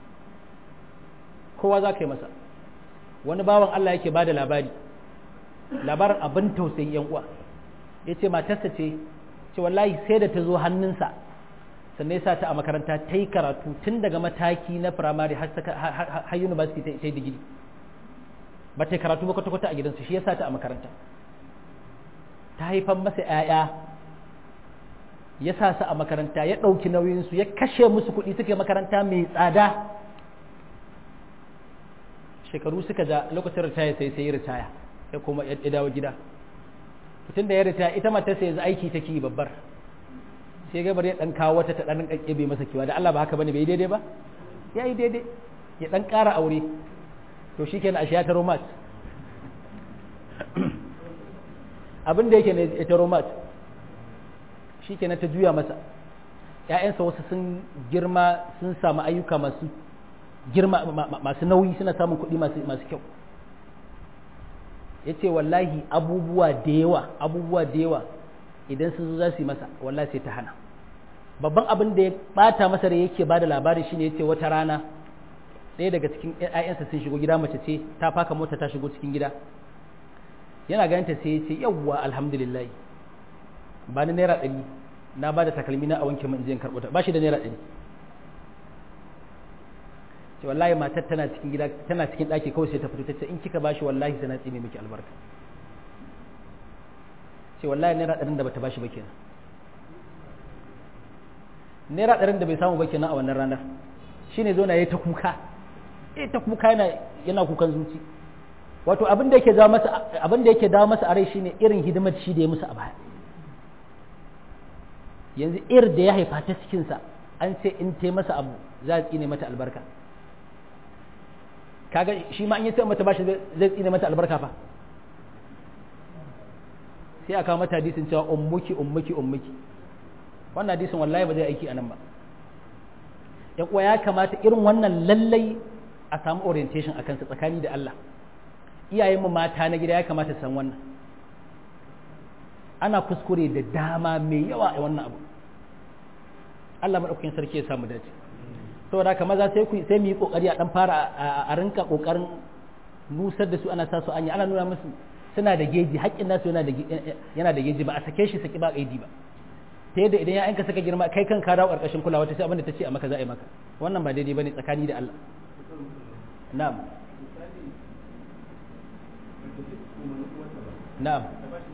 kowa za ka yi masa wani bawan Allah yake ba da labarin abin tausayi yan uwa ya ce matarsa ce wallahi sai da ta zo hannunsa sannan ya sa ta a makaranta ta yi karatu tun daga mataki na firamare har university ta yi digiri ba ta yi karatu ba kwata-kwata a gidansu shi ya sa ta a makaranta ta haifan masa 'ya'ya ya sa su a makaranta ya ɗauki nauyinsu ya kashe musu kuɗi suke makaranta mai tsada shekaru suka ja lokacin ritaya sai yi ritaya ya kuma ya dawo gida tun da ya ritaya ita matar sai yanzu aiki take yi babbar sai gabar ya dan kawo wata ta dan kakkebe masa kiwa da Allah ba haka bane bai daidai ba ya yi daidai ya dan ƙara aure to shikenan ashe ya taro mat abin da yake ne ya taro mat shikenan ta juya masa ƴaƴansa wasu sun girma sun samu ayyuka masu girma masu nauyi suna samun kuɗi masu kyau ya ce wallahi abubuwa da yawa idan sun zo za su yi masa wallahi sai ta hana babban abin da ya bata masa da yake ba da labari shine ya ce wata rana ɗaya daga cikin ‘ya'yansa sun shigo gida mace ce ta faka mota ta shigo cikin gida yana ganinta sai ya ce yawwa alhamdulillah ba ni naira 100 na ba da takalmi na a wanke min in karɓo ta ba shi da naira 100 ce wallahi matar tana cikin gida tana cikin ɗaki kawai sai ta fito ta ce in kika bashi wallahi sai na tsine miki albarka ce wallahi naira 100 da bata bashi ba kenan naira 100 da bai samu ba kenan a wannan ranar shine zo na yayi ta kuka yana kukan zuci wato abin da yake dawo masa a rai shine irin hidimar shi da ya musu a baya yanzu da ya haifa ta cikin sa an ce in tai masa abu za a tsine mata albarka kaga shi ma an yi sai mata bashi zai tsine mata albarka fa sai aka mata hadisin cewa ummuki wannan hadisin wallahi ba zai aiki anan ba ya kuwa ya kamata irin wannan lallai a samu orientation akan sa tsakani da Allah iyayenmu mata na gida ya kamata san wannan ana kuskure da dama mai yawa a wannan abu Allah madaukakin sarki ya samu dace saboda haka maza sai mu yi kokari a dan fara a rinka kokarin nusar da su ana sa su anya ana nuna musu suna da geji haƙƙin nasu yana da geji ba a sake shi saki ba kaidi ba ta yadda idan ya'yanka suka girma kai kan ka dawo ƙarƙashin kulawa ta sai abin da ta ce a maka za a yi maka wannan ba daidai bane tsakani da Allah na'am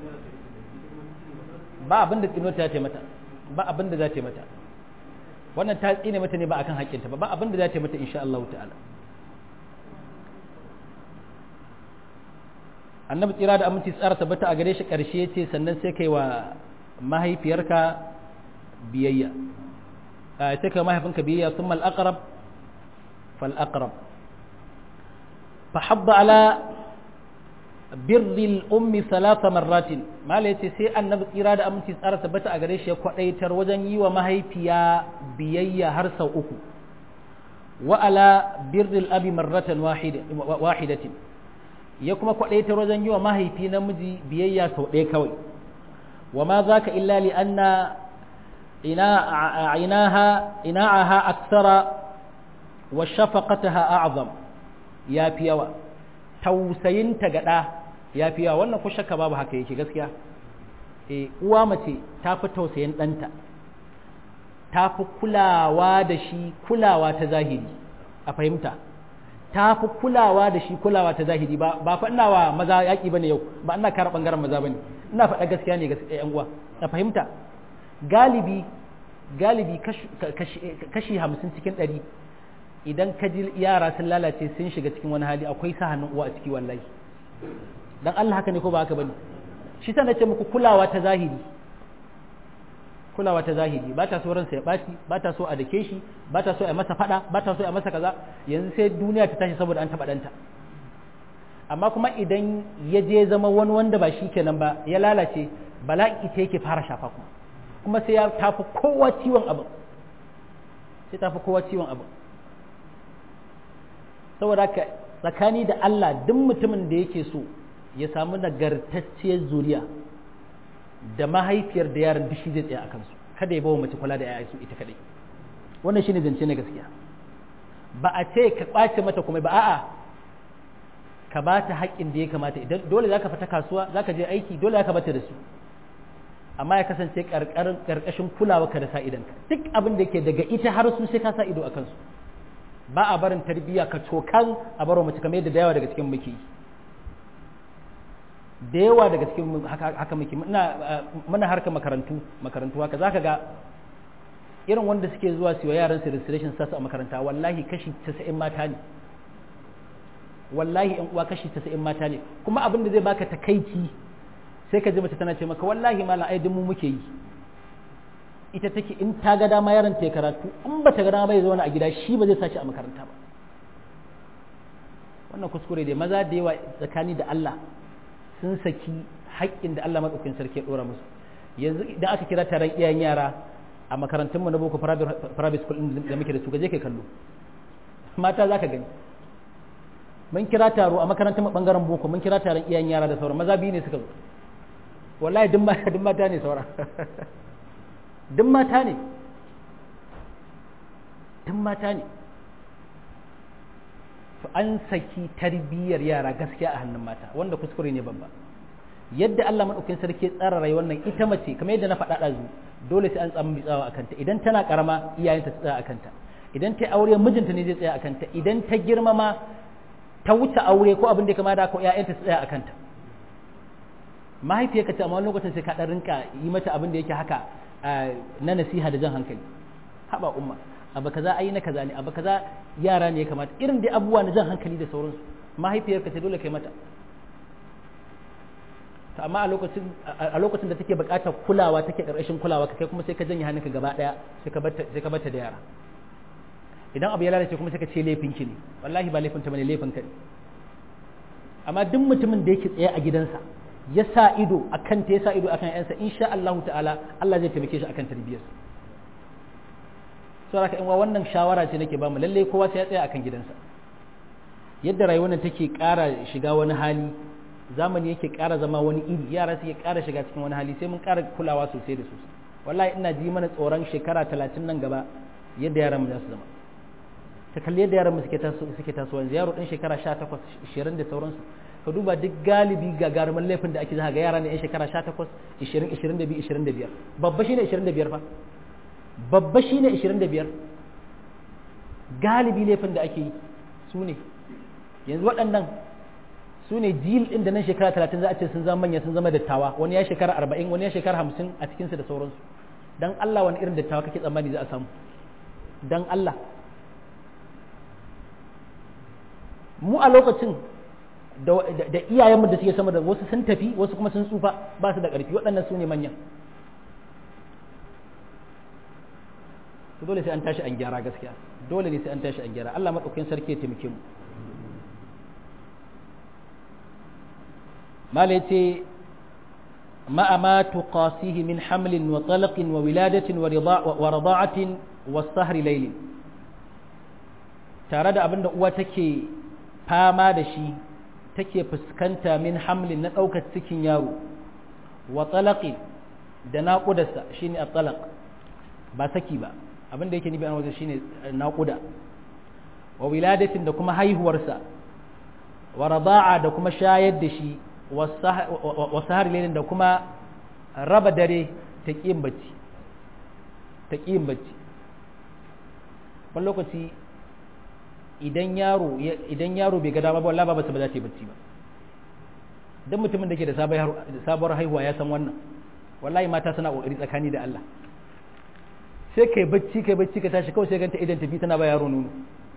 ba abin da tsinuwar ta ce mata ba abin da za ta yi mata wannan ta tsine mata ne ba akan haƙƙinta ba abin da za ta yi mata insha Allah ta'ala annabi tsira da aminci tsara tabbata a gare shi ƙarshe ce sannan sai kai wa mahaifiyarka biyayya sai kai mahaifinka biyayya thumma al-aqrab fal aqrab fa habba ala birri al-ummi thalatha marratin mala yace sai annabi tsira da aminci tsara tabbata a gare shi ya kwadaitar wajen yi wa mahaifiya biyayya har sau uku wa ala birri al-abi marratan wahidatin ya kuma kwadaitar wajen yi wa mahaifi namiji biyayya sau ɗaya kawai wa ma zaka illa li anna ina'aha akthara wa shafaqataha a'zam ya fi yawa tausayin ta gada ya fi yawa wannan ko shakka babu haka yake gaskiya uwa mace ta fi tausayin ɗanta, ta fi kulawa da shi kulawa ta zahiri, a fahimta, ta fi kulawa da shi kulawa ta zahiri, ba fa ina wa maza yaƙi bane yau, ba ina kare ɓangaren maza bane, ina faɗa gaskiya ne gaskiya yan uwa, a fahimta. Galibi kashi 50 cikin 100 idan ka ji yara sun lalace sun shiga cikin wani hali akwai sa hannun uwa a ciki wallahi. Dan Allah haka ne ko ba haka bane? Shi ta nace muku kulawa ta zahiri, ba ta so ransa ya ɓaci, ba ta so a dake shi, ba ta so a masa faɗa, ba ta so a masa kaza, yanzu sai duniya ta tashi saboda an taɓa ɗanta. Amma kuma idan ya je zama wani wanda ba shi kenan ba ya lalace, bala'i ita yake fara shafa kuma sai ya tafi kowa ciwon abin, saboda haka tsakani da Allah duk mutumin da yake so ya samu nagartacciyar zuriya da mahaifiyar da yaran duk shi zai tsaya a kansu, kada ya bawa mace kula da yaya su ita kadai. Wannan shine zance na gaskiya. Ba a ce ka kwace mata kuma ba, a'a ka ba ta haƙƙin da ya kamata. Idan dole zaka fita kasuwa, zaka je aiki, dole zaka bata da su, amma ya kasance karkashin kulawa ka da sa idanka. Duk abin da yake daga ita har su sai ka sa ido a kansu. Ba a barin tarbiyya ka cokan a baro mace kamar yadda da yawa daga cikin muke yi. Da yawa daga cikin haka muke muna harka makarantu haka zaka ga irin wanda suke zuwa su yi yaran su registration sasu a makaranta, wallahi kashi 90 mata ne, wallahi ƴan uwa kashi 90 mata ne. Kuma abin da zai baka takaici sai ka ji mace tana ce maka wallahi malam ai mu muke yi. Ita take in ta ga dama yaron ta karatu, in ba ta ga dama bai zauna a gida, shi ba zai sashi a makaranta ba. Wannan kuskure dai, maza da yawa tsakani da Allah sun saki haƙƙin da Allah maɗaukakin sarki ya ɗora musu. Yanzu idan aka kira taron iyayen yara a makarantunmu na boko private school ɗin da muke da su, gaje kai kallo mata za ka gani. Mun kira taro a makarantar ɓangaren boko, mun kira taron iyayen yara da sauran, maza biyu ne suka zo, wallahi duk mata ne saura duk mata ne to an saki tarbiyyar yara gaskiya a hannun mata, wanda kuskure ne babba. Yadda Allah madaukakin sarki ya tsara rayuwar nan, ita mace kamar yadda na faɗa ɗazu, dole sai an tsamu bitsawa a kanta. Idan tana karama iyayenta su tsaya a kanta, idan ta aure mijinta ne zai tsaya a kanta, idan ta girmama ta wuce aure ko abin da ya kama da ko ƴaƴanta su tsaya a kanta. Mahaifiyarka ce amma wani lokacin sai ka ɗan rinka yi mata abin da yake haka na nasiha da jan hankali. Haba umma, abu kaza ai na kaza ne, abu kaza yara ne ya kamata, irin dai abubuwa na jan hankali da sauransu. Mahaifiyarka ce dole kai mata. To amma a lokacin da take buƙatar kulawa, take ƙarƙashin kulawa, kai kuma sai ka janye hannunka gaba ɗaya, sai ka bata da yara. Idan abu ya lalace kuma sai ka ce laifinki ne, wallahi ba laifinta bane, laifinka ne. Amma duk mutumin da yake tsaye a gidansa ya sa ido akan ta, ya sa ido akan ƴansa, insha Allah ta'ala Allah zai taimake shi akan tarbiyyarsa. Saboda in wannan shawara ce nake ba mu, lalle kowa sai ya tsaya akan gidansa. Yadda rayuwar nan take ƙara shiga wani hali, zamani yake ƙara zama wani iri, yara suke ƙara shiga cikin wani hali, sai mun ƙara kulawa sosai da sosai. Wallahi ina ji mana tsoron shekara 30 nan gaba yadda yaran mu za su zama. Ta kalli yadda yaran mu suke tasowa yanzu, yaro ɗan shekara 18, 20 da sauransu. Ka duba duk galibi gagarumin laifin da ake za ga yara ne 'yan shekara 18, 20, 22, 25. Babba shine 25 fa. Babba shine 25. Galibi laifin da ake yi su ne. Yanzu waɗannan su ne jil ɗin da nan shekara 30 za a ce sun zama manya, sun zama dattawa. Wani ya shekara 40, wani ya shekara 50 a cikinsu da sauransu. Dan Allah wani irin dattawa kake tsammani za a samu? Dan Allah. Mu a lokacin da iyayenmu da suke sama da wasu sun tafi, wasu kuma sun tsufa, ba su da ƙarfi, waɗannan su ne manyan. to dole sai an tashi an gyara gaskiya, dole ne sai an tashi an gyara. Allah madaukakin sarki ya taimake mu. mala yace ma'a ma tuqasihi min hamlin wa talaqin wa wiladatin wa rada'atin wa sahri layl, tare da abinda uwa take fama da shi, take fuskanta min hamlin na ɗaukar cikin yaro, wa talaqin da naƙudarsa shine at-talaq, ba saki ba, abinda yake nufi a wajen shine naƙuda, wa wiladatin da kuma haihuwarsa, wa rada'a da kuma shayar da shi, wa sahar lailin da kuma raba dare ta ƙiyin bacci wani lokaci idan yaro bai ga dama ba wallahi ba za ta yi bacci ba. don mutumin da ke da sabuwar haihuwa ya san wannan, wallahi mata suna kokari tsakani da Allah. sai kai bacci ka tashi kawai sai ganta idan tafi tana ba yaro nono.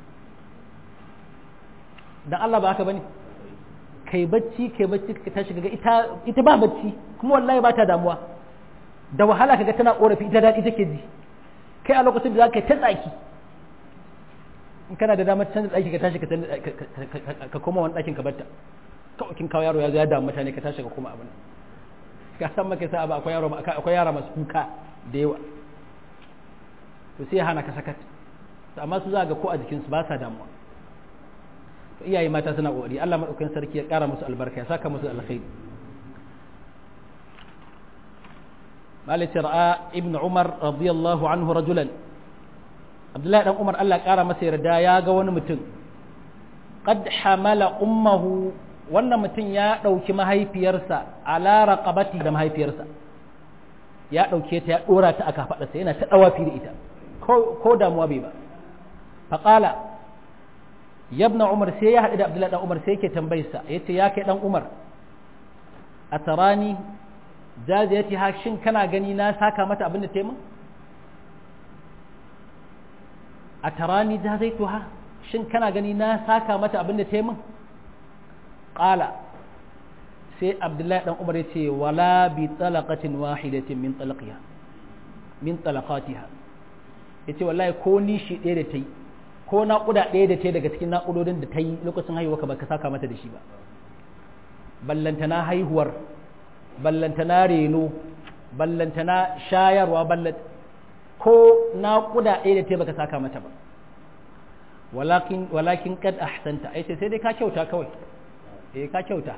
dan Allah ba haka bane, kai bacci ka tashi kaga ita ba bacci kuma wallahi ba ta damuwa, da wahala kaga tana korafi ita daɗi take ji, kai a lokacin da za ka ta tsaki. in kana da damar canza ɗaki ka tashi ka koma wani ɗakin ka batta, kawai kin kawo yaro ya zo ya damu mutane ka tashi ka koma abin ka san maka sa akwai yara masu kuka da yawa, to sai ya hana ka sakat. amma su za ga ko a jikinsu ba sa damuwa. to iyaye mata suna kokari, Allah madaukakin sarki ya kara musu albarka ya saka musu alkhairi. malik ra'a ibn umar radiyallahu anhu rajulan, abdullahi dan umar Allah ya kara masa yarda ya ga wani mutum qad hamala ummuhu, wannan mutum ya dauki mahaifiyarsa ala raqabati da mahaifiyarsa ya dauke ta ya dora ta aka fadarsa yana ta dawafi da ita ko damuwa bai ba. faqala yabna umar, sai ya haɗu da abdullahi dan umar sai yake tambayarsa yace ya kai dan umar atarani jaziyati ha, shin kana gani na saka mata abin da ta yi min? atarani jazaituha, shin kana gani na saka mata abin da ta yi min? qala, sai abdullahi dan umar yace wala bi talaqatin wahidatin min talaqatiha, yace wallahi ko ni shi ɗaya da ta yi, ko naƙuda ɗaya da ta yi daga cikin naƙudodin da ta yi lokacin haihuwa ba ka saka mata da shi ba. ballantana haihuwar, ballantana reno, ballantana shayarwa, ko naƙuda ɗaya da ta baka saka mata ba. walakin kad ahsanta, ai sai dai ka kyauta kawai, ka kyauta.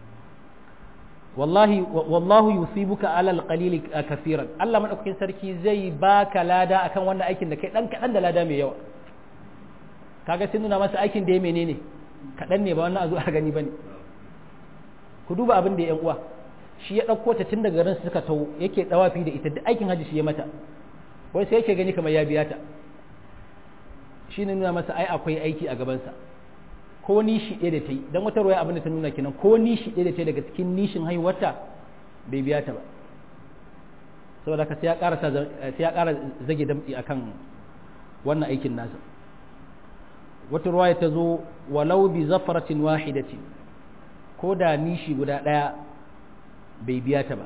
wallahu yusibuka alal qalili kaseeran, Allah madaukakin sarki zai baka lada akan wannan aikin da kai dan kadan da lada mai yawa. kaga sun nuna masa aikin da ya menene kadan ne ba wannan a zo a gani bane. ku duba abin da yan uwa, shi ya ɗauko ta tun daga garin suka taho yake ɗawafi da ita, duk aikin hajji shi ya mata, wai sai yake gani kamar ya biya ta. shi ne nuna masa ai akwai aiki a gabansa. ko nishi ɗaya da ta yi, don wata ruwaya abin da ta nuna kenan, ko nishi ɗaya da ta yi daga cikin nishin haihuwarta bai biya ta ba. saboda ka sai ya ƙara zage damtsi akan wannan aikin nasa. wata ruwaya ta zo walau bi zafaratin wahidatin, ko da nishi guda ɗaya bai biya ta ba.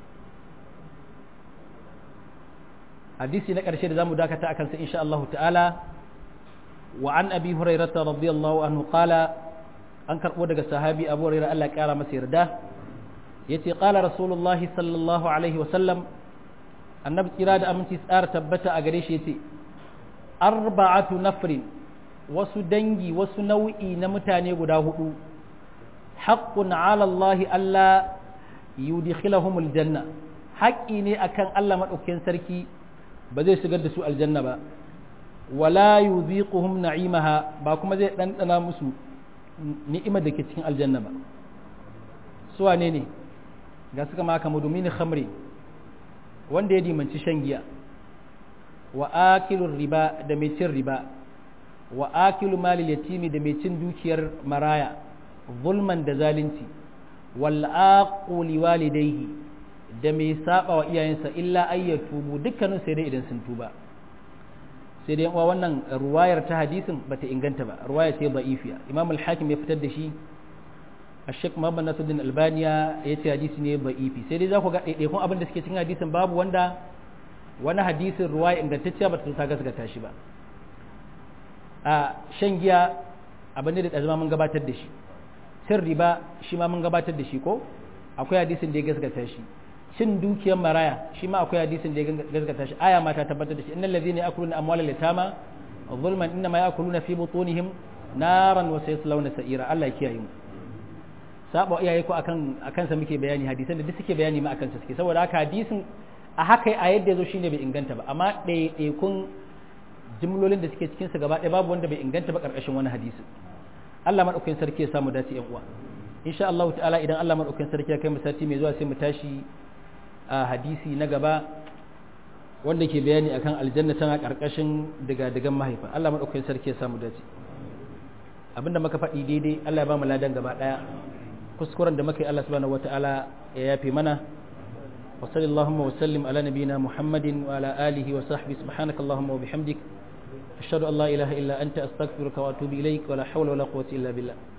hadisi na ƙarshe da zamu dakata akan sa insha Allah ta'ala, wa an abi hurairah radiyallahu anhu qala, an karbo daga sahabi Abu Hurairah Allah ya kara masa yarda yace qala rasulullahi sallallahu alaihi wa sallam, annabi kira da aminci tsara tabbata a gare shi yace arba'atu nafrin, wasu dangi wasu nau'i na mutane guda hudu, haqqun ala Allah alla yudkhilahumul janna, haƙƙi ne akan Allah madaukakin sarki ba zai shigar da su aljanna ba, wala yuziquhum na'imaha, ba kuma zai dandana musu ni'imar da ke cikin aljanna ba. su wane ne? ga suka maka mudumini khamri, wanda ya dimanci shan giya, wa akilur riba da mai cin riba, wa akilu malil yatimi da mai cin dukiyar maraya, zulman da zalunci, wal aquli walidayhi da mai saba wa iyayensa illa ayyatubu, dukkanin sai dai idan sun tuba. sai dai uwa wannan ruwayar ta hadisin bata inganta ba, ruwaya ce da'ifiya. Imam al-Hakim ya fitar da shi, Sheikh Muhammad Nasiruddin Albaniya ya ce hadisi ne da'ifi. sai dai za ku ga ɗaiɗaikun abin da suke cikin hadisin babu wanda wani hadisin ruwaya ingantacciya bata ta gaskata shi ba. a shan giya abin da ɗazuma mun gabatar da shi, cin riba shi ma mun gabatar da shi ko akwai hadisin da ya gaskata shi, cin dukiyar maraya shi ma akwai hadisin da ya gaskata shi, aya ma ta tabbatar da shi, innal ladhina ya'kuluna amwalal yatama zulman innama ya'kuluna fi butunihim naran wa sayaslawna sa'ira. Allah ya kiyaye mu. sabo iyaye ko akan sa muke bayani, hadisan da duk suke bayani ma akan sa suke, saboda haka hadisin a haka a yadda yazo shine bai inganta ba, amma ɗaiɗaikun jimlolin da suke cikin sa gaba ɗaya babu wanda bai inganta ba karkashin wani hadisi. Allah madaukakin sarki ya samu dace yan uwa. insha Allah ta'ala idan Allah madaukakin sarki ya kai mu sati mai zuwa sai mu tashi a hadisi na gaba wanda ke bayani akan aljanna tana karkashin diga-digan mahaifa Allah madaukakin sarki ya samu dace abinda muka faɗi daidai Allah ya ba mu ladan gaba daya kuskuren da muka yi Allah subhanahu wataala ya yafe mana wa sallallahu wa sallim ala nabiyyina Muhammadin wa ala alihi wa sahbihi subhanakallahumma wa bihamdik ashhadu an la ilaha illa anta astaghfiruka wa atubu ilaik wa la hawla wa la quwwata illa billah